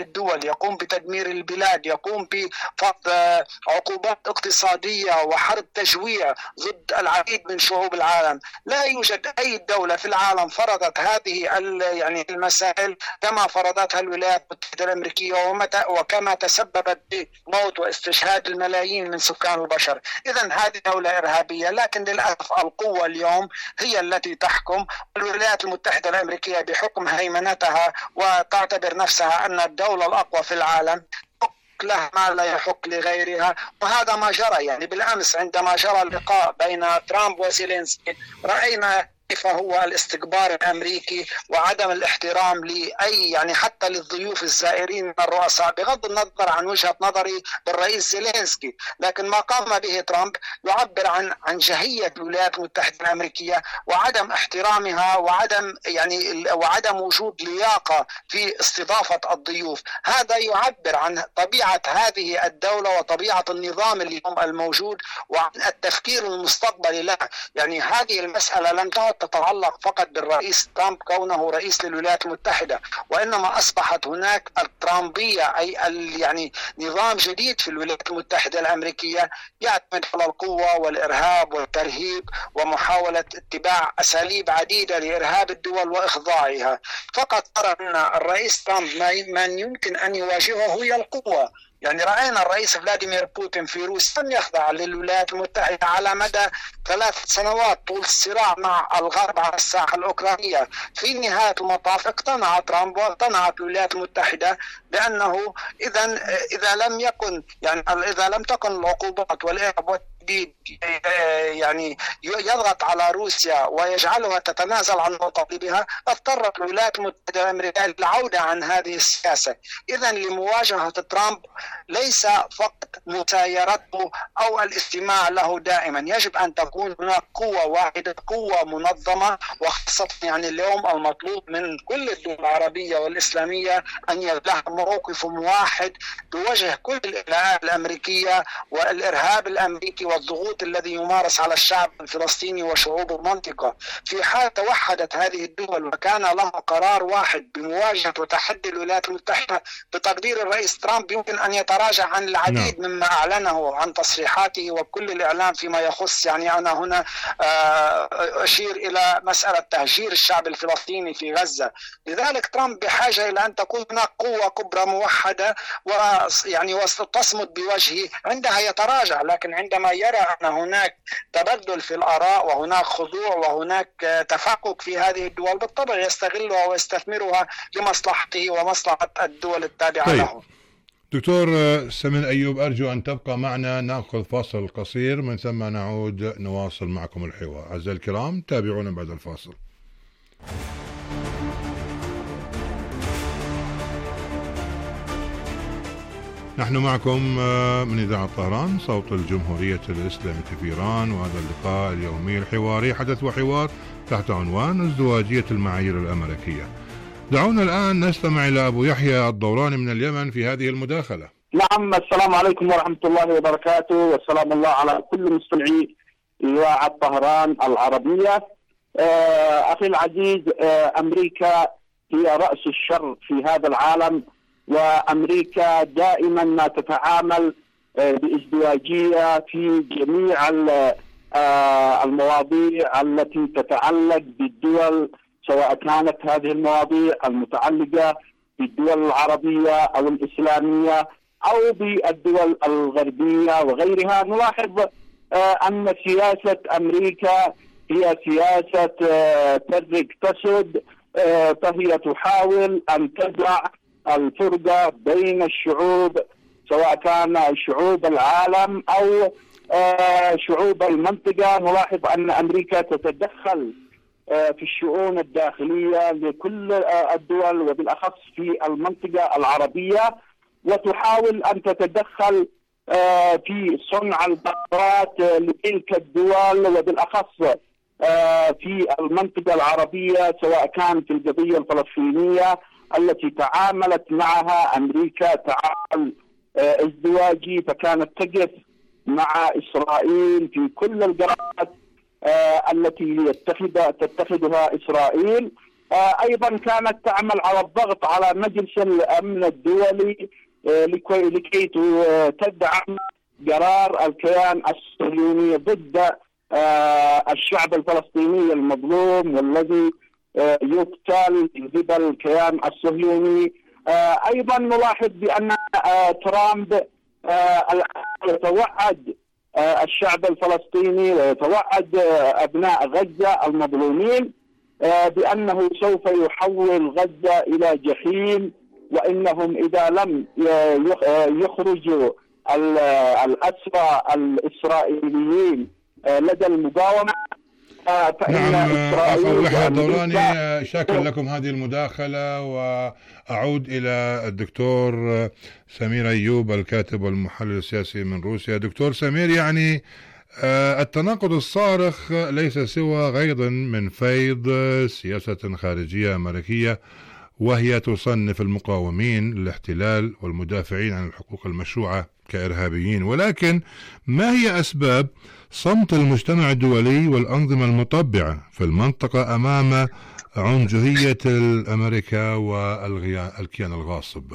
الدول، يقوم بتدمير البلاد، يقوم بفرض عقوبات اقتصادية وحرب تجويع ضد العديد من شعوب العالم. لا يوجد أي دولة في العالم فرضت هذه يعني المسائل كما فرضتها الولايات المتحدة الأمريكية، وكما تسببت بموت واستشهاد الملايين من سكان البشر. إذن هذه دولة إرهابية، لكن للأسف القوة اليوم هي التي تحكم. الولايات المتحدة الأمريكية بحكم هيمنتها وتعتبر نفسها أن الدولة الأقوى في العالم لها ما لا يحق لغيرها، وهذا ما جرى. يعني بالأمس عندما جرى اللقاء بين ترامب وزيلينسكي رأينا كيف هو الاستكبار الأمريكي وعدم الاحترام لأي يعني حتى للضيوف الزائرين من الرؤساء، بغض النظر عن وجهة نظري بالرئيس زيلينسكي. لكن ما قام به ترامب يعبر عن عن جهية الولايات المتحدة الأمريكية وعدم احترامها وعدم يعني وعدم وجود لياقة في استضافة الضيوف. هذا يعبر عن طبيعة هذه الدولة وطبيعة النظام اليوم الموجود وعن التفكير المستقبلي له. يعني هذه المسألة لم تعد تتعلق فقط بالرئيس ترامب كونه رئيس للولايات المتحدة، وإنما أصبحت هناك الترامبية، أي يعني نظام جديد في الولايات المتحدة الأمريكية يعتمد على القوة والإرهاب والترهيب ومحاولة اتباع أساليب عديدة لإرهاب الدول وإخضاعها. فقط ترى أن الرئيس ترامب من يمكن أن يواجهه هي القوة. يعني رأينا الرئيس فلاديمير بوتين في روسيا لم يخضع للولايات المتحدة على مدى ثلاث سنوات طول الصراع مع الغرب على الساحة الأوكرانية. في نهاية المطاف اقتنع ترامب واقتنعت الولايات المتحدة بأنه إذا إذا لم يكن يعني إذا لم تكن العقوبات والإرهاب والتهديد يعني يضغط على روسيا ويجعلها تتنازل عن مطالبها، اضطرت الولايات المتحدة الأمريكية للعودة عن هذه السياسة. إذا لمواجهة ترامب ليس فقط مسايرته أو الاستماع له دائما، يجب أن تكون هناك قوة واحدة، قوة منظمة، وخاصة يعني اليوم المطلوب من كل الدول العربية والإسلامية أن يلها موقف واحد بوجه كل الإعلانات الأمريكية والإرهاب الأمريكي والضغوط الذي يمارس على الشعب الفلسطيني وشعوب المنطقة. في حال توحدت هذه الدول وكان لها قرار واحد بمواجهة وتحدي الولايات المتحدة، بتقدير الرئيس ترامب يمكن أن يتراجع عن العديد نعم. مما أعلنه عن تصريحاته وكل الإعلام فيما يخص يعني أنا هنا أشير إلى مسألة تهجير الشعب الفلسطيني في غزة. لذلك ترامب بحاجة إلى أن تكون هناك قوة كبرى موحدة ويعني وتصمد بوجهه، عندها يتراجع. لكن عندما يرى أن هناك تبدل في الآراء وهناك خضوع وهناك تفكك في هذه الدول بالطبع يستغلها ويستثمرها لمصلحته ومصلحة الدول التابعة طيب. له. دكتور سمن أيوب، أرجو أن تبقى معنا، نأخذ فاصل قصير، من ثم نعود نواصل معكم الحوار. أعزائي الكرام تابعونا بعد الفاصل. نحن معكم من إذاعة طهران صوت الجمهورية الإسلامية في إيران، وهذا اللقاء اليومي الحواري حدث وحوار تحت عنوان ازدواجية المعايير الأمريكية. دعونا الآن نستمع إلى أبو يحيى الدوراني من اليمن في هذه المداخلة. نعم، السلام عليكم ورحمة الله وبركاته، والسلام الله على كل مستمعي إذاعة طهران العربية. أخي العزيز، أمريكا هي رأس الشر في هذا العالم، وأمريكا دائما ما تتعامل بازدواجية في جميع المواضيع التي تتعلق بالدول، سواء كانت هذه المواضيع المتعلقة بالدول العربية أو الإسلامية أو بالدول الغربية وغيرها. نلاحظ أن سياسة أمريكا هي سياسة ترك تسد، فهي تحاول أن تضع الفرقة بين الشعوب، سواء كان شعوب العالم أو شعوب المنطقة. نلاحظ أن أمريكا تتدخل في الشؤون الداخلية لكل الدول وبالأخص في المنطقة العربية، وتحاول أن تتدخل في صنع القرارات لتلك الدول وبالأخص في المنطقة العربية، سواء كان في القضية الفلسطينية التي تعاملت معها أمريكا تعامل ازدواجي، فكانت تقف مع إسرائيل في كل القرارات التي تتخذها إسرائيل، أيضا كانت تعمل على الضغط على مجلس الأمن الدولي لكي تدعم قرار الكيان الصهيوني ضد الشعب الفلسطيني المظلوم والذي يقتل من قبل الكيان الصهيوني. أيضا نلاحظ بأن ترامب يتوعد الشعب الفلسطيني ويتوعد أبناء غزة المظلومين بأنه سوف يحول غزة إلى جحيم، وإنهم إذا لم يخرجوا الأسرى الإسرائيليين لدى المقاومة فإن نعم. إسرائيل أخو الدوراني، شكرا لكم هذه المداخلة، وأعود إلى الدكتور سمير أيوب الكاتب والمحلل السياسي من روسيا. دكتور سمير، يعني التناقض الصارخ ليس سوى غيض من فيض سياسة خارجية أمريكية، وهي تصنف المقاومين للاحتلال والمدافعين عن الحقوق المشروعة كإرهابيين. ولكن ما هي أسباب صمت المجتمع الدولي والأنظمة المطبعة في المنطقة أمام عنجهية الأمريكا والكيان الغاصب؟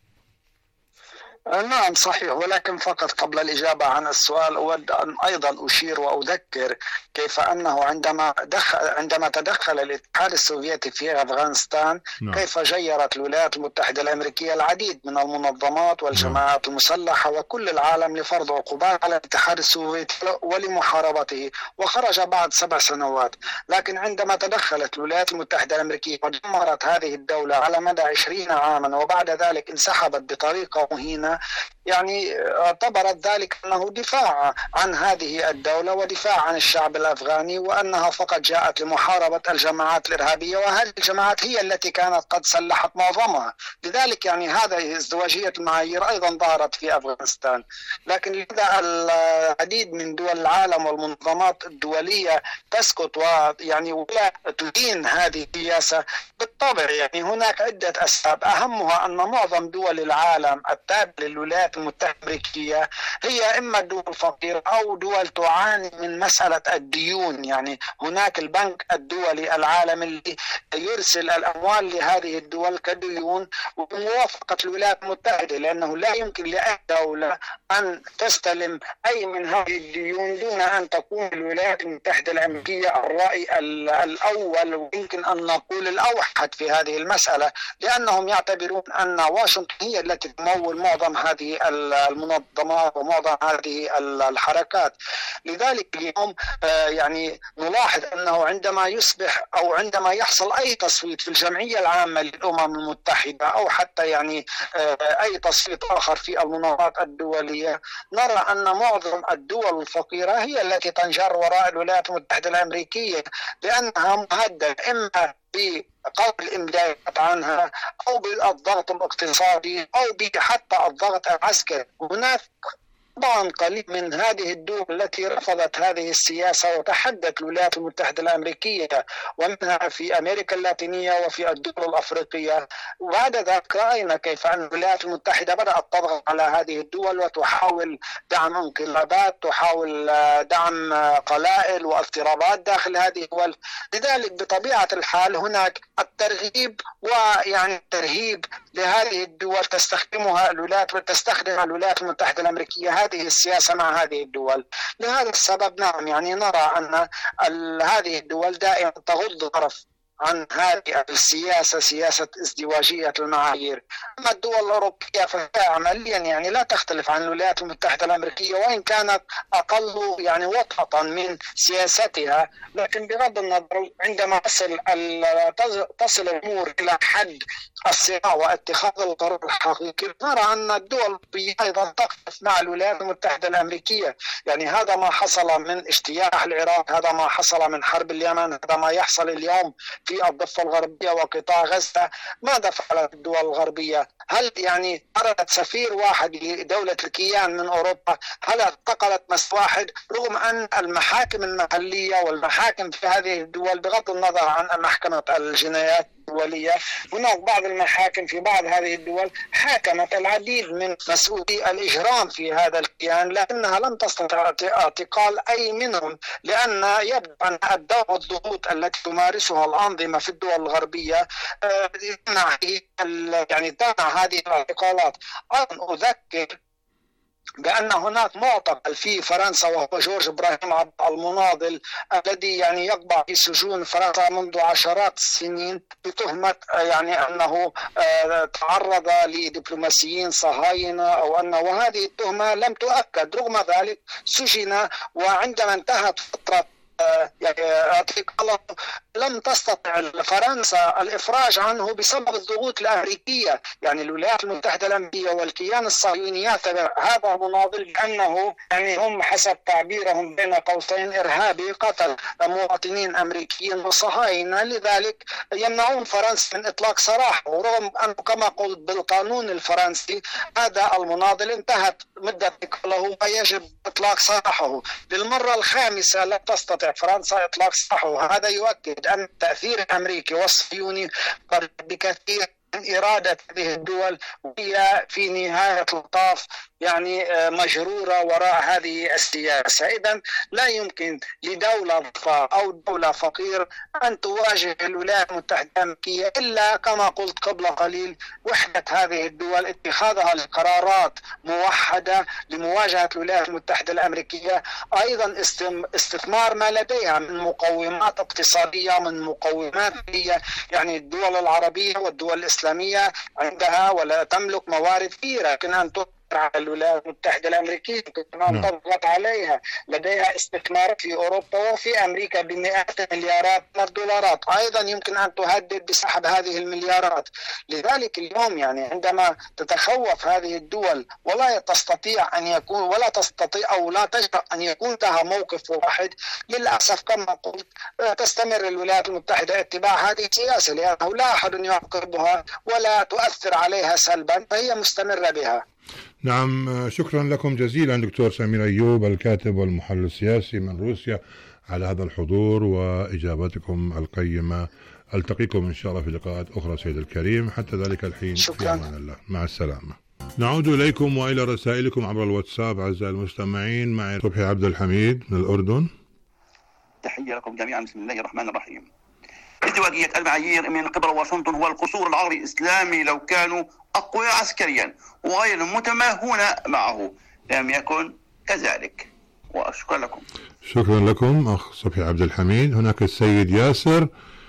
نعم صحيح، ولكن فقط قبل الإجابة عن السؤال أود أن أيضا أشير وأذكر كيف أنه عندما دخل عندما تدخل الاتحاد السوفيتي في أفغانستان نعم. كيف جيرت الولايات المتحدة الأمريكية العديد من المنظمات والجماعات نعم. المسلحة وكل العالم لفرض عقوبات على الاتحاد السوفيتي ولمحاربته، وخرج بعد سبع سنوات. لكن عندما تدخلت الولايات المتحدة الأمريكية ودمرت هذه الدولة على مدى عشرين عاما وبعد ذلك انسحبت بطريقة مهينة، يعني اعتبرت ذلك أنه دفاع عن هذه الدولة ودفاع عن الشعب الأفغاني، وأنها فقط جاءت لمحاربة الجماعات الإرهابية، وهذه الجماعات هي التي كانت قد سلحت معظمها. لذلك يعني هذه ازدواجية المعايير أيضا ظهرت في أفغانستان. لكن لذا العديد من دول العالم والمنظمات الدولية تسكت ويعني ولا تدين هذه السياسة. بالطبع يعني هناك عدة أسباب، أهمها أن معظم دول العالم التابعة للولايات المتحدة الأمريكية هي إما دول فقيرة أو دول تعاني من مسألة الديون. يعني هناك البنك الدولي العالمي اللي يرسل الأموال لهذه الدول كديون وموافقة الولايات المتحدة، لأنه لا يمكن لأي دولة أن تستلم أي من هذه الديون دون أن تكون الولايات المتحدة الأمريكية الرأي الأول، ويمكن أن نقول الأوحد في هذه المسألة، لأنهم يعتبرون أن واشنطن هي التي تمول معظم هذه المنظمات ومعظم هذه الحركات. لذلك اليوم يعني نلاحظ أنه عندما يصبح أو عندما يحصل أي تصويت في الجمعية العامة للأمم المتحدة أو حتى يعني أي تصويت آخر في المنظمات الدولية، نرى أن معظم الدول الفقيرة هي التي تنجر وراء الولايات المتحدة الأمريكية، لأنها مهددة إما بقول الإمدادات عنها أو بالضغط الاقتصادي أو حتى الضغط العسكري. هناك طبعا قليل من هذه الدول التي رفضت هذه السياسة وتحدت الولايات المتحدة الأمريكية، ومنها في أمريكا اللاتينية وفي الدول الأفريقية. وبعد ذلك رأينا كيف أن الولايات المتحدة بدأت تضغط على هذه الدول وتحاول دعم انقلابات، تحاول دعم قلائل واضطرابات داخل هذه الدول. لذلك بطبيعة الحال هناك الترغيب ويعني الترهيب لهذه الدول تستخدمها الولايات وتستخدم الولايات المتحدة الأمريكية هذه السياسة مع هذه الدول. لهذا السبب نعم يعني نرى أن هذه الدول دائما تغض طرف عن هذه السياسة، سياسة ازدواجية المعايير. أما الدول الأوروبية فهي عمليا يعني لا تختلف عن الولايات المتحدة الأمريكية، وإن كانت أقل يعني وطأة من سياستها، لكن بغض النظر عندما تصل تصل الأمور إلى حد الصراع واتخاذ القرار الحقيقي، نرى أن الدول الأوروبية أيضا تختلف مع الولايات المتحدة الأمريكية. يعني هذا ما حصل من اجتياح العراق، هذا ما حصل من حرب اليمن، هذا ما يحصل اليوم في الضفة الغربية وقطاع غزة. ماذا فعلت الدول الغربية؟ هل يعني أرادت سفير واحد لدولة الكيان من أوروبا؟ هل اعتقلت مس واحد؟ رغم أن المحاكم المحلية والمحاكم في هذه الدول بغض النظر عن محكمة الجنايات الدولية. هناك بعض المحاكم في بعض هذه الدول حاكمت العديد من مسؤولي الإجرام في هذا الكيان، لكنها لم تستطع اعتقال أي منهم، لأن يبدو أن الدور والضغوط التي تمارسها الأنظمة في الدول الغربية تمنع يعني تمنع هذه الاعتقالات. أيضا أذكر بأن هناك معتقل في فرنسا وهو جورج إبراهيم عبد المناضل الذي يعني يقبع في سجون فرنسا منذ عشرات السنين بتهمة يعني أنه تعرض لدبلوماسيين صهاينة أو أنه، وهذه التهمة لم تؤكد. رغم ذلك سجن، وعندما انتهت فترة يعني اعتقاله لم تستطع فرنسا الإفراج عنه بسبب الضغوط الأمريكية. يعني الولايات المتحدة الأمريكية والكيان الصهيوني يعتبر هذا المناضل بأنه يعني هم حسب تعبيرهم بين قوسين إرهابي قتل مواطنين أمريكيين وصهاينة، لذلك يمنعون فرنسا من إطلاق سراحه، ورغم أنه كما قلت بالقانون الفرنسي هذا المناضل انتهت مدة اعتقاله ويجب إطلاق سراحه. للمرة الخامسة لا تستطيع فرنسا إطلاق سراحه. هذا يؤكد أن التأثير الأمريكي والصهيوني قريب بكثير من إرادة هذه الدول، وهي في نهاية الطاف يعني مجرورة وراء هذه السياسة. إذن لا يمكن لدولة ضعيفة أو دولة فقيرة أن تواجه الولايات المتحدة الأمريكية إلا كما قلت قبل قليل وحدة هذه الدول، اتخاذها لقرارات موحدة لمواجهة الولايات المتحدة الأمريكية. أيضا استثمار ما لديها من مقومات اقتصادية، من مقومات هي يعني الدول العربية والدول الإسلامية عندها ولا تملك موارد كثيرة، لكن أن على الولايات المتحدة الأمريكية كمان تضغط عليها. لديها استثمارات في أوروبا وفي أمريكا بمئات المليارات من الدولارات، أيضا يمكن أن تهدد بسحب هذه المليارات. لذلك اليوم يعني عندما تتخوف هذه الدول ولا تستطيع أن يكون ولا تستطيع أو لا تجرأ أن يكون لها موقف واحد، للأسف كما قلت تستمر الولايات المتحدة اتباع هذه السياسة، لأنه لا أحد يعاقبها ولا تؤثر عليها سلبا، فهي مستمرة بها. نعم، شكرا لكم جزيلا دكتور سمير أيوب الكاتب والمحلل السياسي من روسيا على هذا الحضور وإجاباتكم القيمة. ألتقيكم إن شاء الله في لقاءات أخرى سيد الكريم، حتى ذلك الحين شكرا. في أمان الله، مع السلامة. نعود إليكم وإلى رسائلكم عبر الواتساب أعزائي المستمعين. معي صبحي عبد الحميد من الأردن. تحية لكم جميعا، بسم الله الرحمن الرحيم. ازدواجية المعايير من قبل واشنطن هو القصور العربي الإسلامي لو كانوا أقوياء عسكريا وغير متماهون معه، لم يكن كذلك. وشكرا لكم. شكرا لكم أخ صبحي عبد الحميد. هناك السيد ياسر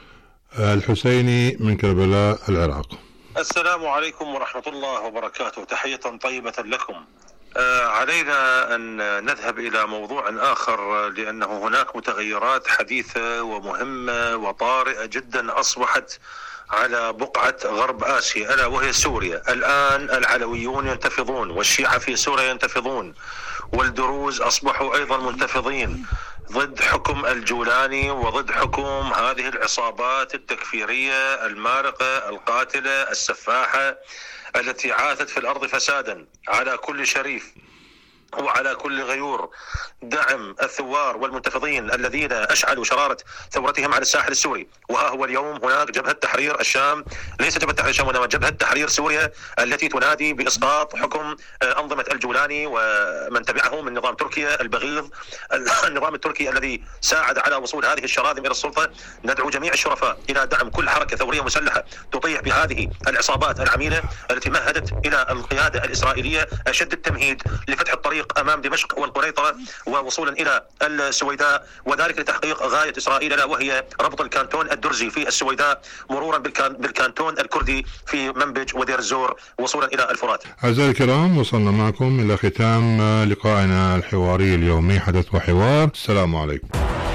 الحسيني من كربلاء العراق. السلام عليكم ورحمة الله وبركاته، تحية طيبة لكم. آه علينا أن نذهب إلى موضوع آخر، لأنه هناك متغيرات حديثة ومهمة وطارئة جدا أصبحت على بقعة غرب آسيا، ألا وهي سوريا. الآن العلويون ينتفضون والشيعة في سوريا ينتفضون، والدروز أصبحوا أيضا منتفضين ضد حكم الجولاني وضد حكم هذه العصابات التكفيرية المارقة القاتلة السفاحة التي عاثت في الأرض فسادا على كل شريف وعلى كل غيور. دعم الثوار والمنتفضين الذين أشعلوا شرارة ثورتهم على الساحل السوري. وها هو اليوم هناك جبهة تحرير الشام، ليس جبهة تحرير الشام وإنما جبهة تحرير سوريا، التي تنادي بإسقاط حكم أنظمة الجولاني ومن تبعه من نظام تركيا البغيض، النظام التركي الذي ساعد على وصول هذه الشراذم إلى السلطة. ندعو جميع الشرفاء إلى دعم كل حركة ثورية مسلحة تطيح بهذه العصابات العميلة التي مهدت إلى القيادة الإسرائيلية أشد التمهيد لفتح الطريق أمام دمشق والقريطرة ووصولا إلى السويداء، وذلك لتحقيق غاية إسرائيل لا وهي ربط الكانتون الدرزي في السويداء مرورا بالكان بالكانتون الكردي في منبج ودير الزور وصولا إلى الفرات. أعزائي الكرام، وصلنا معكم إلى ختام لقائنا الحواري اليومي حدث وحوار. السلام عليكم.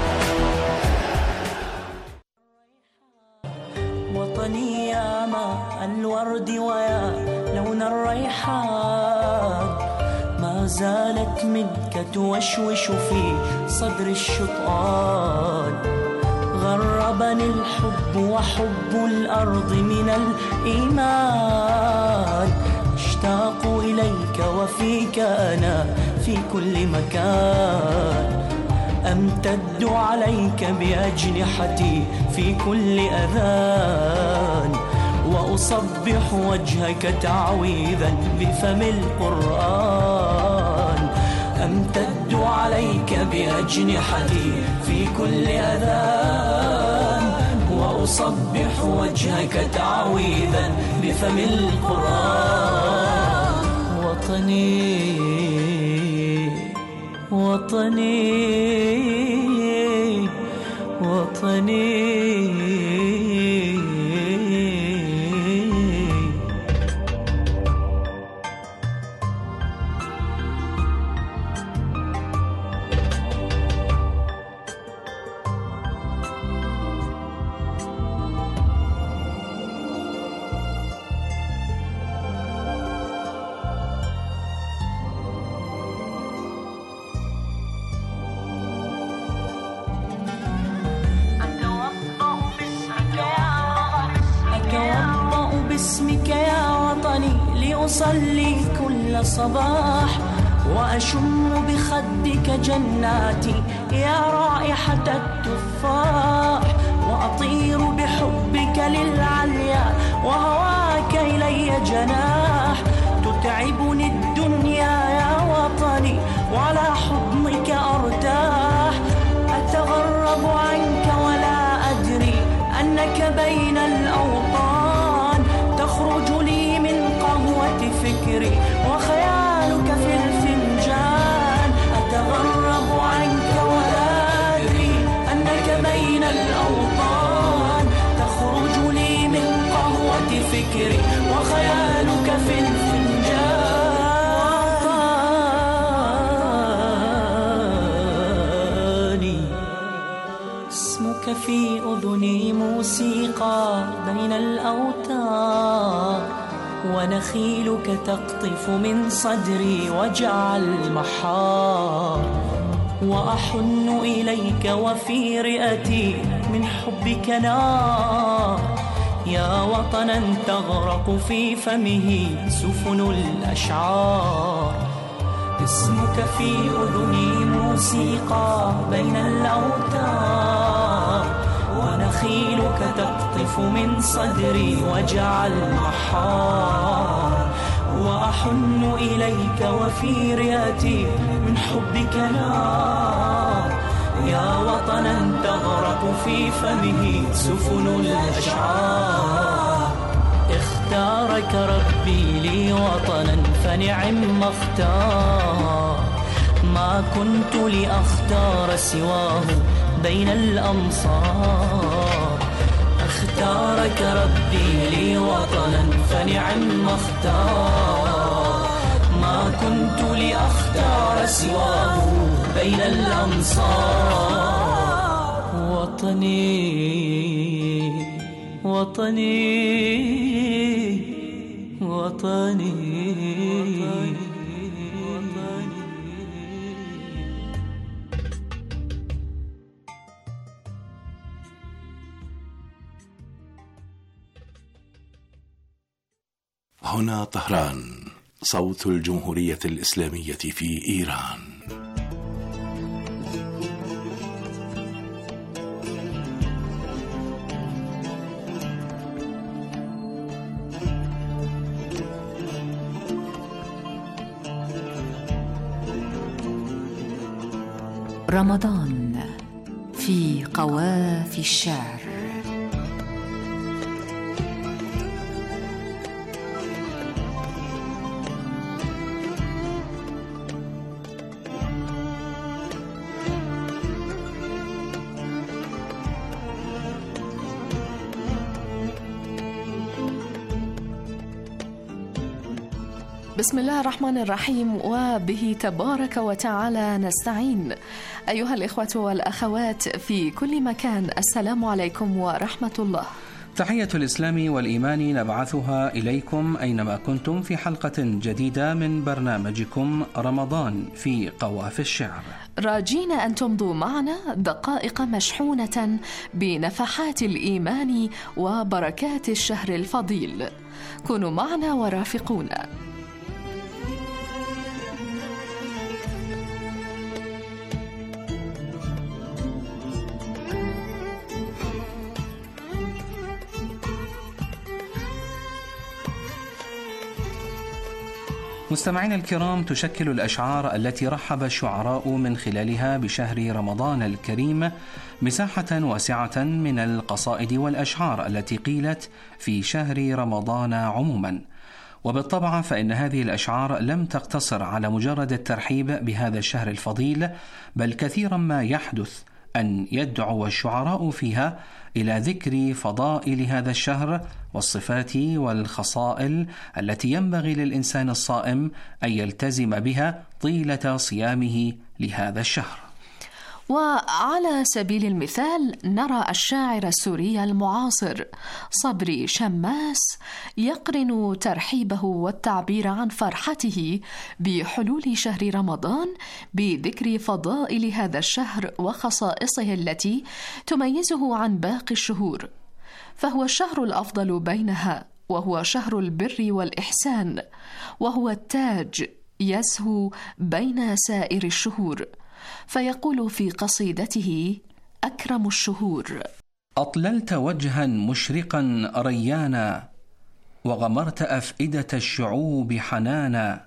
وطني يا ماء الورد ويا لون الريحان، ما زالت منك توشوش في صدر الشطآن. غربني الحب وحب الأرض من الإيمان، اشتاق إليك وفيك أنا في كل مكان. أمتد عليك بأجنحتي في كل أذان، وأصبح وجهك تعويذا بفم القرآن. أمتد عليك بأجنحتي في كل أذان، وأصبح وجهك تعويذا بفم القرآن. وطني وطني وطني باسمك يا وطني لأصلي كل صباح، وأشم بخدك جناتي يا رائحة التفاح، وأطير بحبك للعليا وهواك إلي جناح. تتعبني الدنيا يا وطني وعلى حضنك أرتاح، أتغرب عنك ولا أدري أنك بين الأوطان. تخرج لي من قهوة فكري وخيالك في الفنجان، أتغرب عنك ولا أدري أنك بين الأوطان. تخرج لي من قهوة فكري وخيالك في الفنجان. اسمك في أذني موسيقى بين الأوتار، ونخيلك تقطف من صدري وجع المحار. وأحن إليك وفي رئتي من حبك نار، يا وطنا تغرق في فمه سفن الأشعار. اسمك في أذني موسيقى بين الأوتار، ونخيلك تقطف من صدري وجع المحار. وأحن إليك وفي رئتي من حبك نار، يا وطنا تغرق في فمه سفن الأشعار. اختارك ربي لي وطنا فنعم ما اختار، ما كنت لأختار سواه بين الأمصار. اختارك ربي لي وطنا فنعم ما اختار، ما كنت لأختار سواه بين الأمصار. وطني وطني وطني. هنا طهران، صوت الجمهورية الإسلامية في إيران. رمضان في قوافي الشعر. بسم الله الرحمن الرحيم، وبه تبارك وتعالى نستعين. أيها الإخوة والأخوات في كل مكان، السلام عليكم ورحمة الله. تحية الإسلام والإيمان نبعثها إليكم أينما كنتم في حلقة جديدة من برنامجكم رمضان في قوافي الشعر، راجين أن تمضوا معنا دقائق مشحونة بنفحات الإيمان وبركات الشهر الفضيل. كونوا معنا ورافقونا. مستمعينا الكرام، تشكل الأشعار التي رحب الشعراء من خلالها بشهر رمضان الكريم مساحة واسعة من القصائد والأشعار التي قيلت في شهر رمضان عموما. وبالطبع فإن هذه الأشعار لم تقتصر على مجرد الترحيب بهذا الشهر الفضيل، بل كثيرا ما يحدث أن يدعو الشعراء فيها إلى ذكر فضائل هذا الشهر والصفات والخصائل التي ينبغي للإنسان الصائم أن يلتزم بها طيلة صيامه لهذا الشهر. وعلى سبيل المثال نرى الشاعر السوري المعاصر صبري شماس يقرن ترحيبه والتعبير عن فرحته بحلول شهر رمضان بذكر فضائل هذا الشهر وخصائصه التي تميزه عن باقي الشهور، فهو الشهر الأفضل بينها، وهو شهر البر والإحسان، وهو التاج يزهو بين سائر الشهور. فيقول في قصيدته أكرم الشهور: أطللت وجها مشرقا ريانا، وغمرت أفئدة الشعوب حنانا،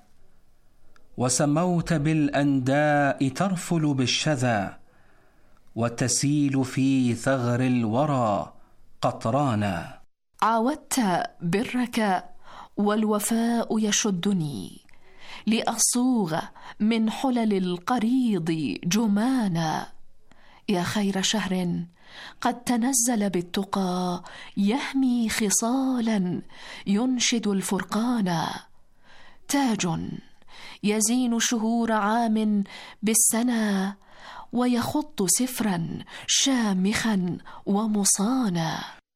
وسموت بالأنداء ترفل بالشذا، وتسيل في ثغر الورى قطرانا. عاودت برك والوفاء يشدني، لأصوغ من حلل القريض جمانا. يا خير شهر قد تنزل بالتقى، يهمي خصالا ينشد الفرقانا. تاج يزين شهور عام بالسنا، ويخط سفرا شامخا ومصانا.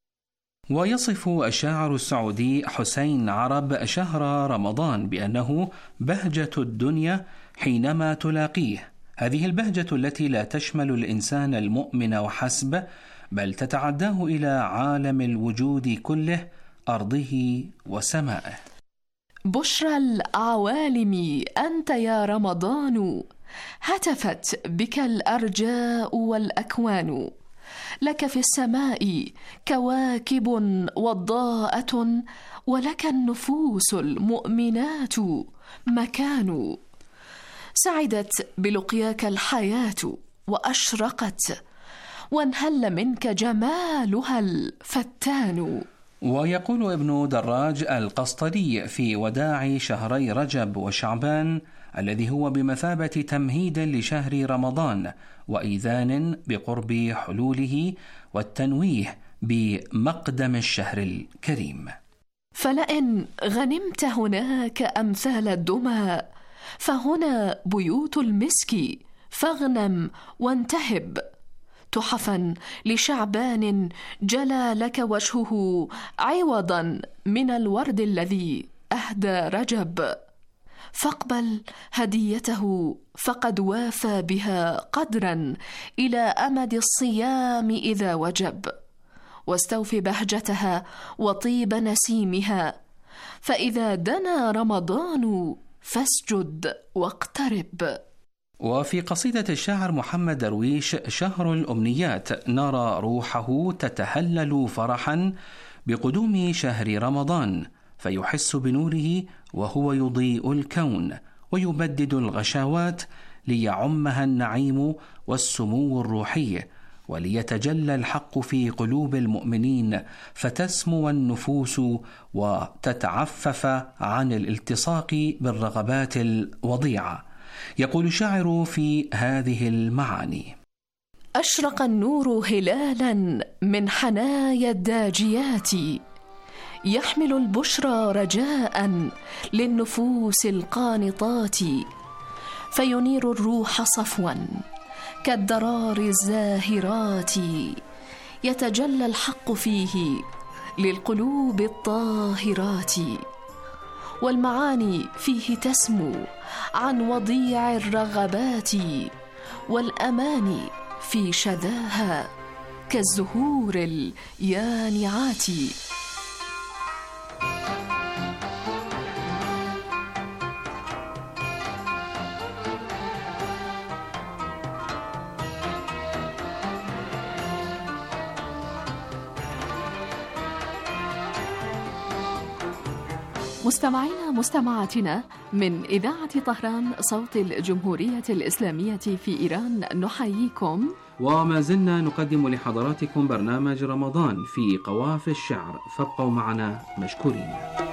ويصف الشاعر السعودي حسين عرب شهر رمضان بأنه بهجة الدنيا حينما تلاقيه. هذه البهجة التي لا تشمل الإنسان المؤمن وحسب، بل تتعداه إلى عالم الوجود كله، أرضه وسمائه. بشرى العوالم أنت يا رمضان، هتفت بك الأرجاء والأكوان. لك في السماء كواكب وضاءة، ولك النفوس المؤمنات مكان. سعدت بلقياك الحياة وأشرقت، وانهل منك جمالها الفتان. ويقول ابن دراج القسطلي في وداع شهري رجب وشعبان، الذي هو بمثابة تمهيد لشهر رمضان وإيذان بقرب حلوله والتنويه بمقدم الشهر الكريم: فلئن غنمت هناك أمثال الدمى، فهنا بيوت المسك فاغنم وانتهب. تحفا لشعبان جلى لك وجهه، عوضا من الورد الذي أهدى رجب. فاقبل هديته فقد وافى بها قدرا إلى أمد الصيام إذا وجب. واستوف بهجتها وطيب نسيمها، فإذا دنا رمضان فاسجد واقترب. وفي قصيدة الشاعر محمد درويش شهر الأمنيات نرى روحه تتهلل فرحا بقدوم شهر رمضان، فيحس بنوره وهو يضيء الكون ويبدد الغشاوات ليعمها النعيم والسمو الروحي، وليتجلى الحق في قلوب المؤمنين فتسمو النفوس وتتعفف عن الالتصاق بالرغبات الوضيعة. يقول الشاعر في هذه المعاني: أشرق النور هلالا من حنايا الداجيات، يحمل البشرى رجاء للنفوس القانطات، فينير الروح صفوا كالدرار الزاهرات، يتجلى الحق فيه للقلوب الطاهرات، والمعاني فيه تسمو عن وضيع الرغبات، والأماني في شذاها كالزهور اليانعات. مستمعينا مستمعاتنا من إذاعة طهران صوت الجمهورية الإسلامية في إيران نحييكم، وما زلنا نقدم لحضراتكم برنامج رمضان في قوافي الشعر، فابقوا معنا مشكورين.